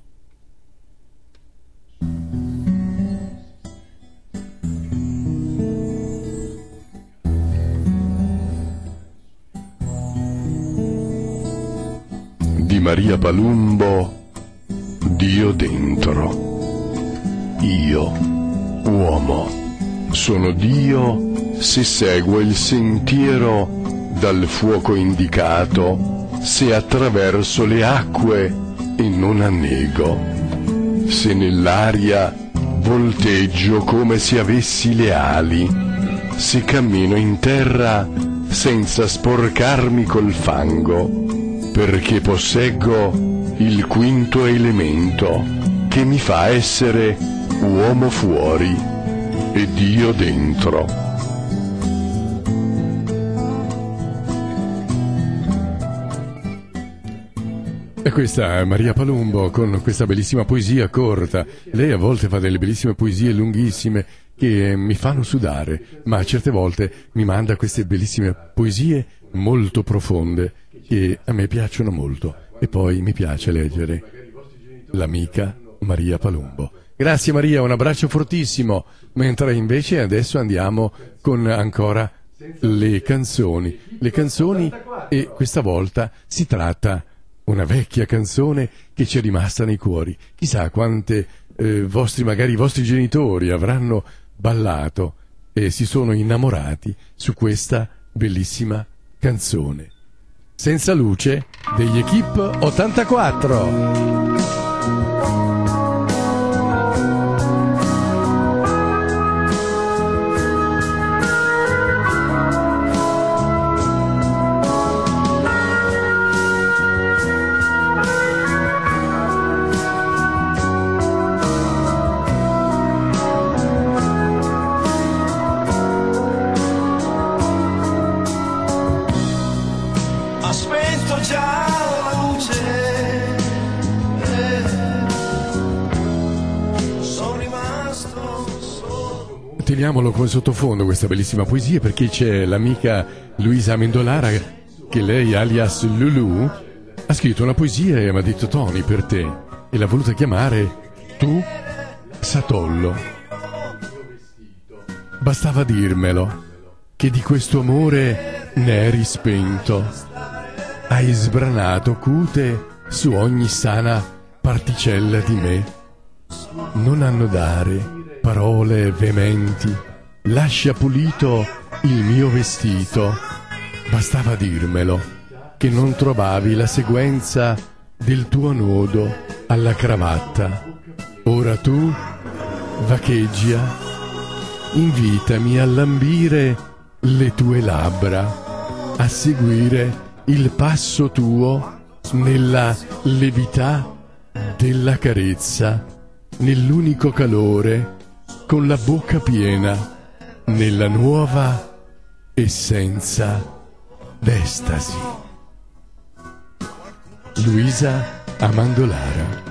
Di Maria Palumbo, Dio dentro. Io, uomo, sono Dio se seguo il sentiero dal fuoco indicato, se attraverso le acque e non annego, se nell'aria volteggio come se avessi le ali, se cammino in terra senza sporcarmi col fango, perché posseggo il quinto elemento che mi fa essere uomo fuori e Dio dentro. E questa è Maria Palumbo con questa bellissima poesia corta. Lei a volte fa delle bellissime poesie lunghissime che mi fanno sudare, ma certe volte mi manda queste bellissime poesie molto profonde che a me piacciono molto. E poi mi piace leggere l'amica Maria Palumbo. Grazie Maria, un abbraccio fortissimo. Mentre invece adesso andiamo con ancora le canzoni. Le canzoni, e questa volta si tratta una vecchia canzone che ci è rimasta nei cuori. Chissà quante magari i vostri genitori avranno ballato e si sono innamorati su questa bellissima canzone. Senza luce degli Equipe 84. Aspetto già la luce, sono rimasto solo. Teniamolo come sottofondo questa bellissima poesia, perché c'è l'amica Luisa Amendolara che lei, alias Lulu, ha scritto una poesia e mi ha detto: Tony, per te, e l'ha voluta chiamare Tu Satollo. Bastava dirmelo che di questo amore ne eri spento. Hai sbranato cute su ogni sana particella di me. Non annodare parole veementi, lascia pulito il mio vestito. Bastava dirmelo che non trovavi la seguenza del tuo nodo alla cravatta. Ora tu vagheggia, invitami a lambire le tue labbra, a seguire il passo tuo nella levità della carezza, nell'unico calore, con la bocca piena, nella nuova essenza d'estasi. Luisa Amandolara.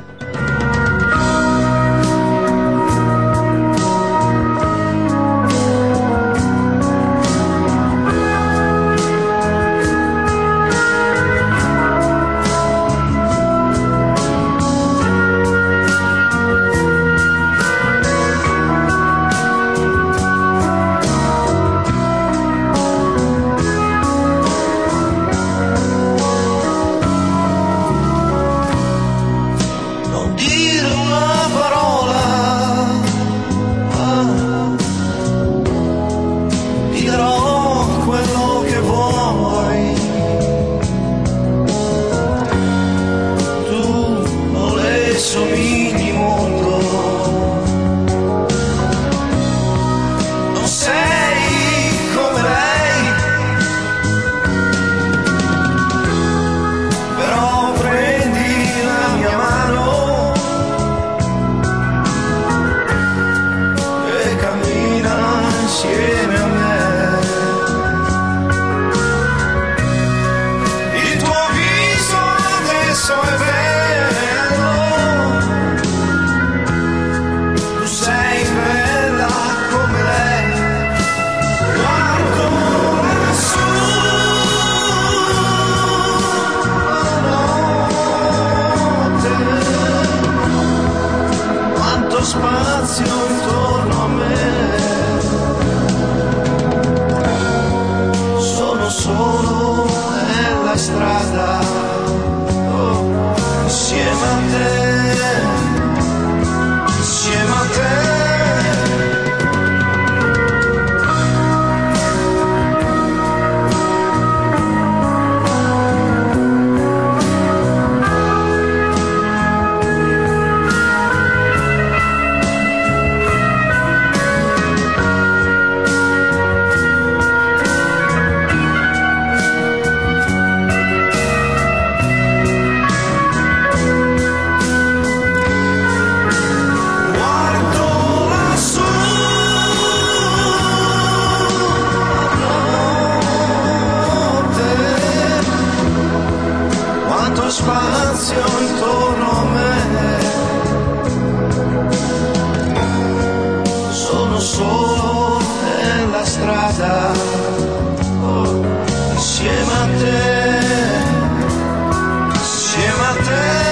solo nella strada, oh, insieme a te, insieme a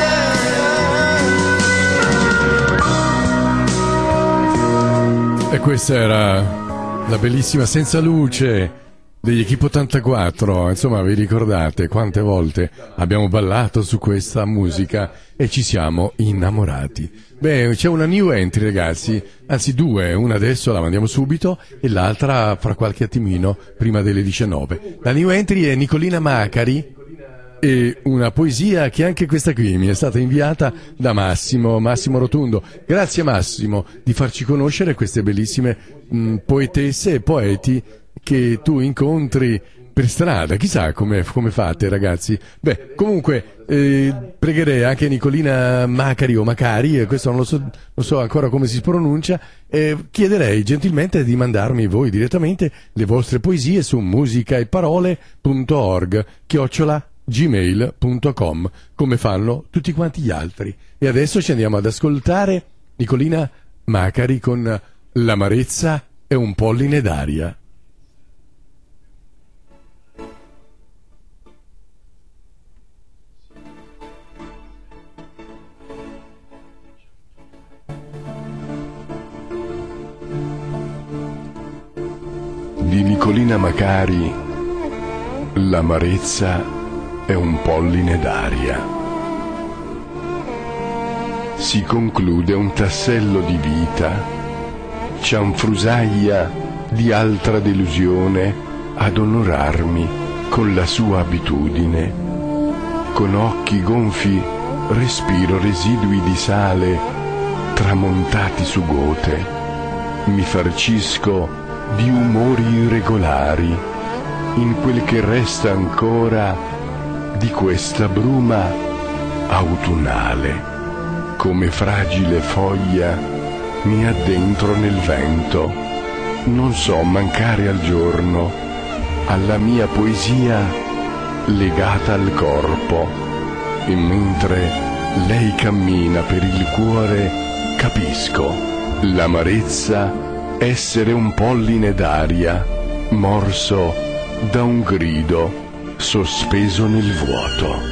te. E questa era la bellissima Senza Luce degli Equipo 84. Insomma, vi ricordate quante volte abbiamo ballato su questa musica e ci siamo innamorati. Beh, c'è una new entry, ragazzi, anzi due, una adesso la mandiamo subito e l'altra fra qualche attimino prima delle 19. La new entry è Nicolina Macari e una poesia che anche questa qui mi è stata inviata da Massimo Rotundo. Grazie Massimo di farci conoscere queste bellissime poetesse e poeti che tu incontri per strada. Chissà come fate, ragazzi. Beh, comunque pregherei anche Nicolina Macari o Macari, questo non so ancora come si pronuncia, chiederei gentilmente di mandarmi voi direttamente le vostre poesie su musicaeparole.org @gmail.com, come fanno tutti quanti gli altri. E adesso ci andiamo ad ascoltare Nicolina Macari con L'amarezza è un polline d'aria. Di Nicolina Macari, l'amarezza è un polline d'aria. Si conclude un tassello di vita, cianfrusaglia di altra delusione ad onorarmi con la sua abitudine. Con occhi gonfi respiro residui di sale tramontati su gote. Mi farcisco di umori irregolari in quel che resta ancora di questa bruma autunnale. Come fragile foglia mi addentro nel vento, non so mancare al giorno, alla mia poesia legata al corpo, e mentre lei cammina per il cuore capisco l'amarezza essere un polline d'aria morso da un grido sospeso nel vuoto.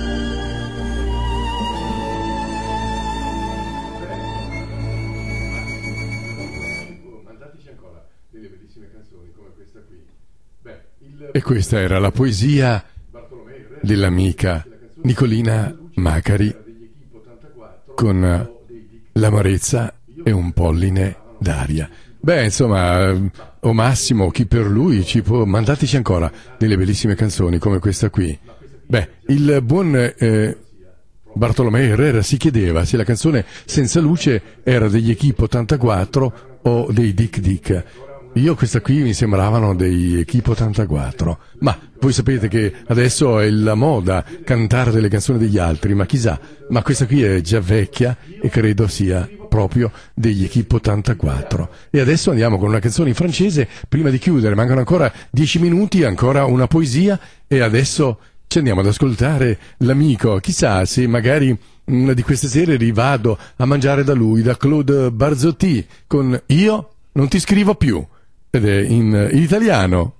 E questa era la poesia dell'amica Nicolina Macari con L'amarezza è un polline d'aria. Beh, insomma, o Massimo, chi per lui, mandateci ancora delle bellissime canzoni come questa qui. Beh, il buon Bartolomeo Herrera si chiedeva se la canzone Senza Luce era degli Equipo 84 o dei Dick Dick. Io questa qui mi sembravano dei Equipo 84, ma voi sapete che adesso è la moda cantare delle canzoni degli altri, ma chissà, ma questa qui è già vecchia e credo sia proprio degli Equipo 84. E adesso andiamo con una canzone in francese prima di chiudere, mancano ancora 10 minuti, ancora una poesia e adesso ci andiamo ad ascoltare l'amico. Chissà se magari una di queste sere rivado a mangiare da lui, da Claude Barzotti, con Io non ti scrivo più. Ed è in italiano.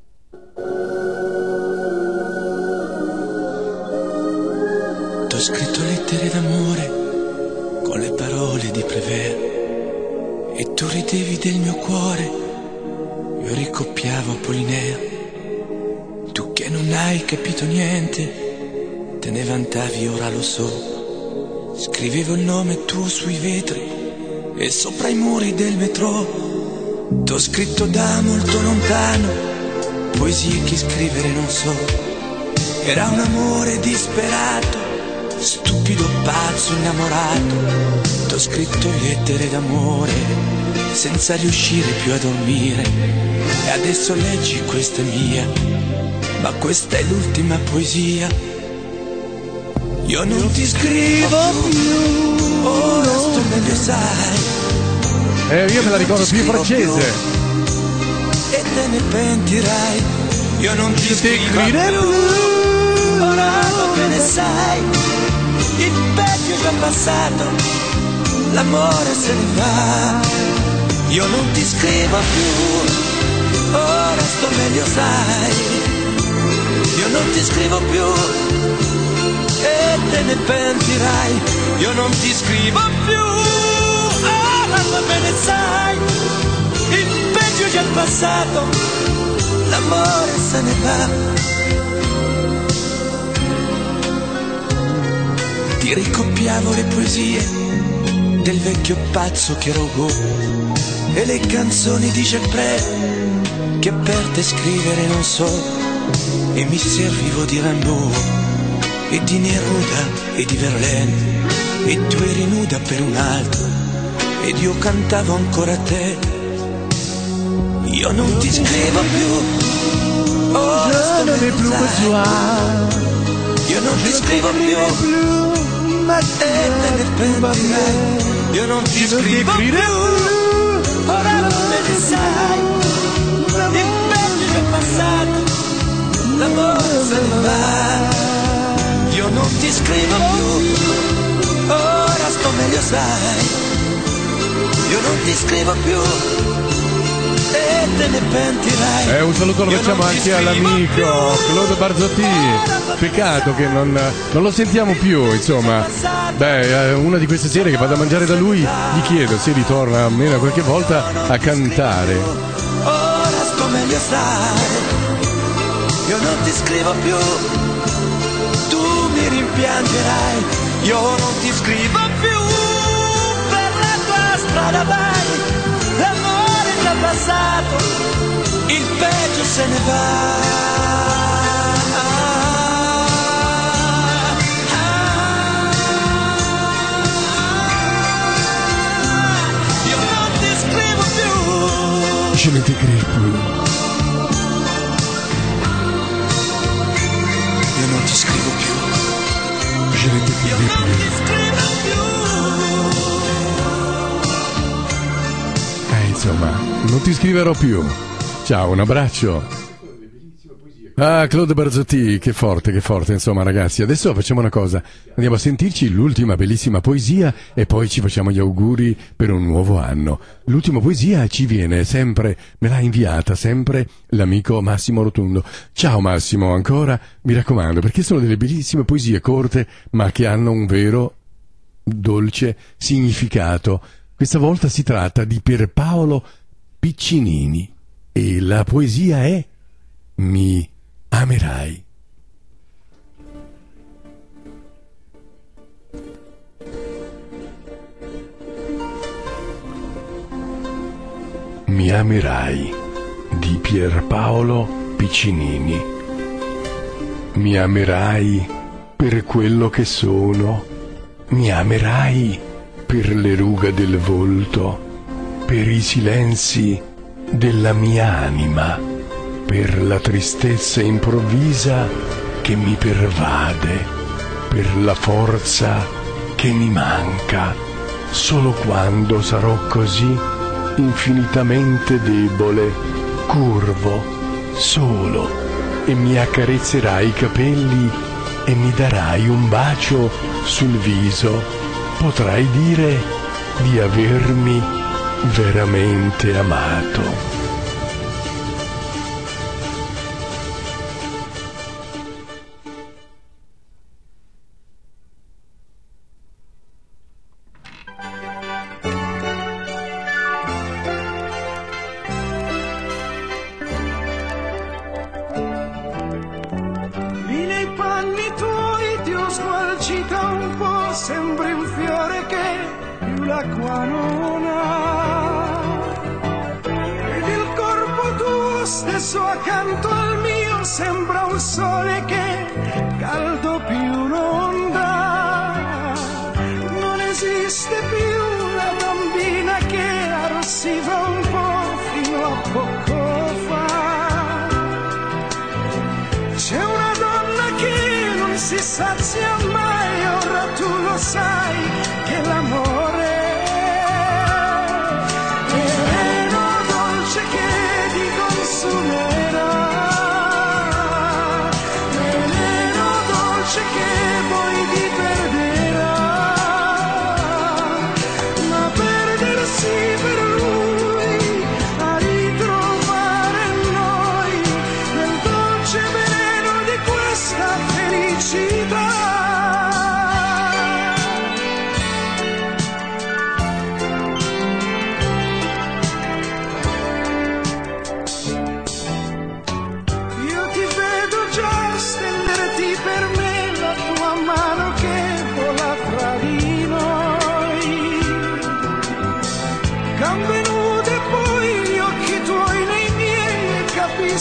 T'ho scritto lettere d'amore con le parole di Prévert e tu ridevi del mio cuore, io ricoppiavo Apollinaire. Tu che non hai capito niente, te ne vantavi, ora lo so. Scrivevo il nome tuo sui vetri e sopra i muri del metro. T'ho scritto da molto lontano poesie che scrivere non so. Era un amore disperato, stupido, pazzo, innamorato. T'ho scritto lettere d'amore senza riuscire più a dormire. E adesso leggi, questa è mia, ma questa è l'ultima poesia. Io non ti scrivo più, ora sto meglio, sai. Io me la ricordo più francese. E te ne pentirai. Io non ti scrivo più, ora lo te ne sai. Il peggio è già passato, l'amore se ne va. Io non ti scrivo più, ora sto meglio sai. Io non ti scrivo più e te ne pentirai. Io non ti scrivo più, ora va bene sai. Il peggio è già passato, l'amore se ne va. Ti ricopiavo le poesie del vecchio pazzo che ero Hugo e le canzoni di Gepré che per te scrivere non so. E mi servivo di Rimbaud e di Neruda e di Verlaine, e tu eri nuda per un altro ed io cantavo ancora a te. Io non ti scrivo più, oh sto io non ti scrivo più, ma te ne pentirai. Io non ti scrivo più, ora non me ne sai. Il peggio è passato, l'amore se ne va. Io non ti scrivo più, ora sto meglio sai. Io non ti scrivo più e te ne pentirai. Un saluto lo facciamo anche all'amico Claude Barzotti. Peccato che non lo sentiamo più, insomma. Beh, una di queste sere che vado a mangiare da lui gli chiedo se ritorna almeno qualche volta a cantare. Ora sto meglio sai. Io non ti scrivo più, tu mi rimpiangerai. Io non ti scrivo più, per la tua strada vai. L'amore è già passato, il peggio se ne va. Io non ti scrivo più, Je ne t'écris plus. io non ti scrivo più, Je ne t'écris io non ti plus. scrivo più. Insomma, non ti scriverò più. Ciao, un abbraccio. Ah, Claude Barzotti, che forte, insomma ragazzi. Adesso facciamo una cosa, andiamo a sentirci l'ultima bellissima poesia e poi ci facciamo gli auguri per un nuovo anno. L'ultima poesia ci viene sempre, me l'ha inviata sempre l'amico Massimo Rotundo. Ciao Massimo, ancora, mi raccomando, perché sono delle bellissime poesie corte ma che hanno un vero dolce significato. Questa volta si tratta di Pierpaolo Piccinini e la poesia è Mi amerai. Mi amerai di Pierpaolo Piccinini. Mi amerai per quello che sono, mi amerai per le rughe del volto, per i silenzi della mia anima, per la tristezza improvvisa che mi pervade, per la forza che mi manca, solo quando sarò così infinitamente debole, curvo, solo, e mi accarezzerai i capelli e mi darai un bacio sul viso, potrai dire di avermi veramente amato. Ma perdersi per lui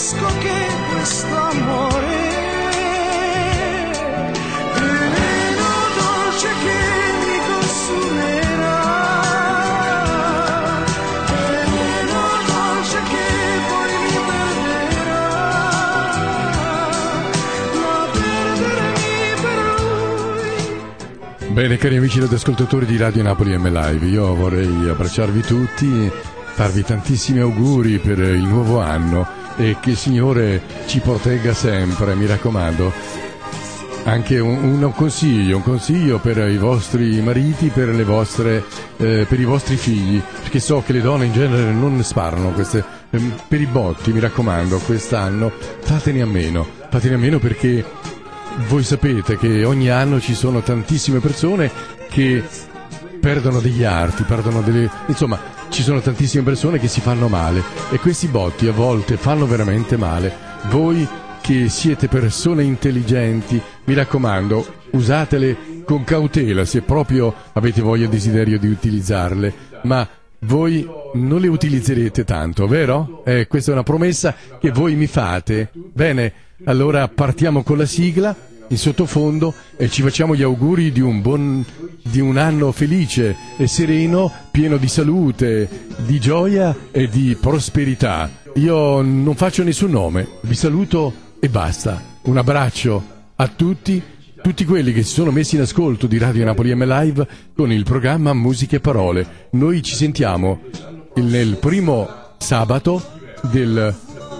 capisco che questo amore è veleno dolce che mi consumerà, veleno dolce che poi mi perderà, ma perdermi per lui. Bene, cari amici ed ascoltatori di Radio Napoli M Live, io vorrei abbracciarvi tutti, farvi tantissimi auguri per il nuovo anno e che il Signore ci protegga sempre, mi raccomando. Anche un consiglio per i vostri mariti, per i vostri figli, perché so che le donne in genere non ne sparano queste per i botti, mi raccomando, quest'anno fatene a meno perché voi sapete che ogni anno ci sono tantissime persone che perdono degli arti, insomma, ci sono tantissime persone che si fanno male e questi botti a volte fanno veramente male. Voi che siete persone intelligenti, mi raccomando, usatele con cautela se proprio avete voglia e desiderio di utilizzarle, ma voi non le utilizzerete tanto, vero? Questa è una promessa che voi mi fate. Bene, allora partiamo con la sigla in sottofondo e ci facciamo gli auguri di un anno felice e sereno, pieno di salute, di gioia e di prosperità. Io non faccio nessun nome, vi saluto e basta. Un abbraccio a tutti quelli che si sono messi in ascolto di Radio Napoli M Live con il programma Musiche e Parole. Noi ci sentiamo nel primo sabato del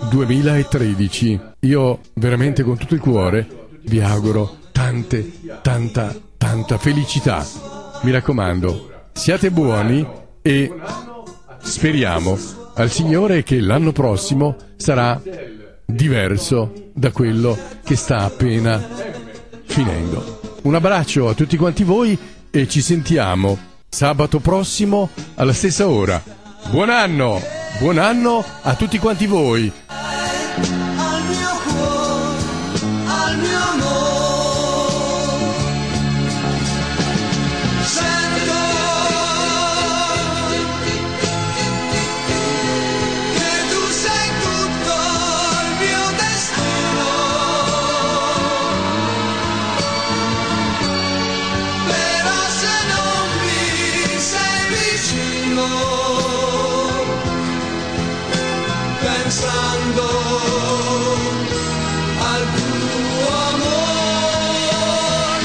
2013. Io veramente con tutto il cuore vi auguro tanta felicità. Mi raccomando, siate buoni e speriamo al Signore che l'anno prossimo sarà diverso da quello che sta appena finendo. Un abbraccio a tutti quanti voi e ci sentiamo sabato prossimo alla stessa ora. Buon anno a tutti quanti voi. Al mio cuore, al mio amore, sento che tu sei tutto il mio destino, però se non mi sei vicino, pensando al tuo amor,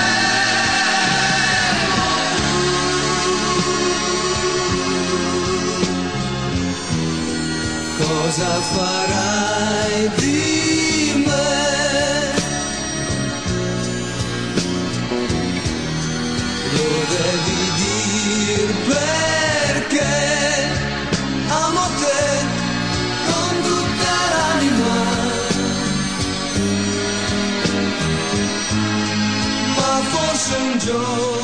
cosa farai di me? Lo devi dir perché amo te con tutta l'anima, ma forse un giorno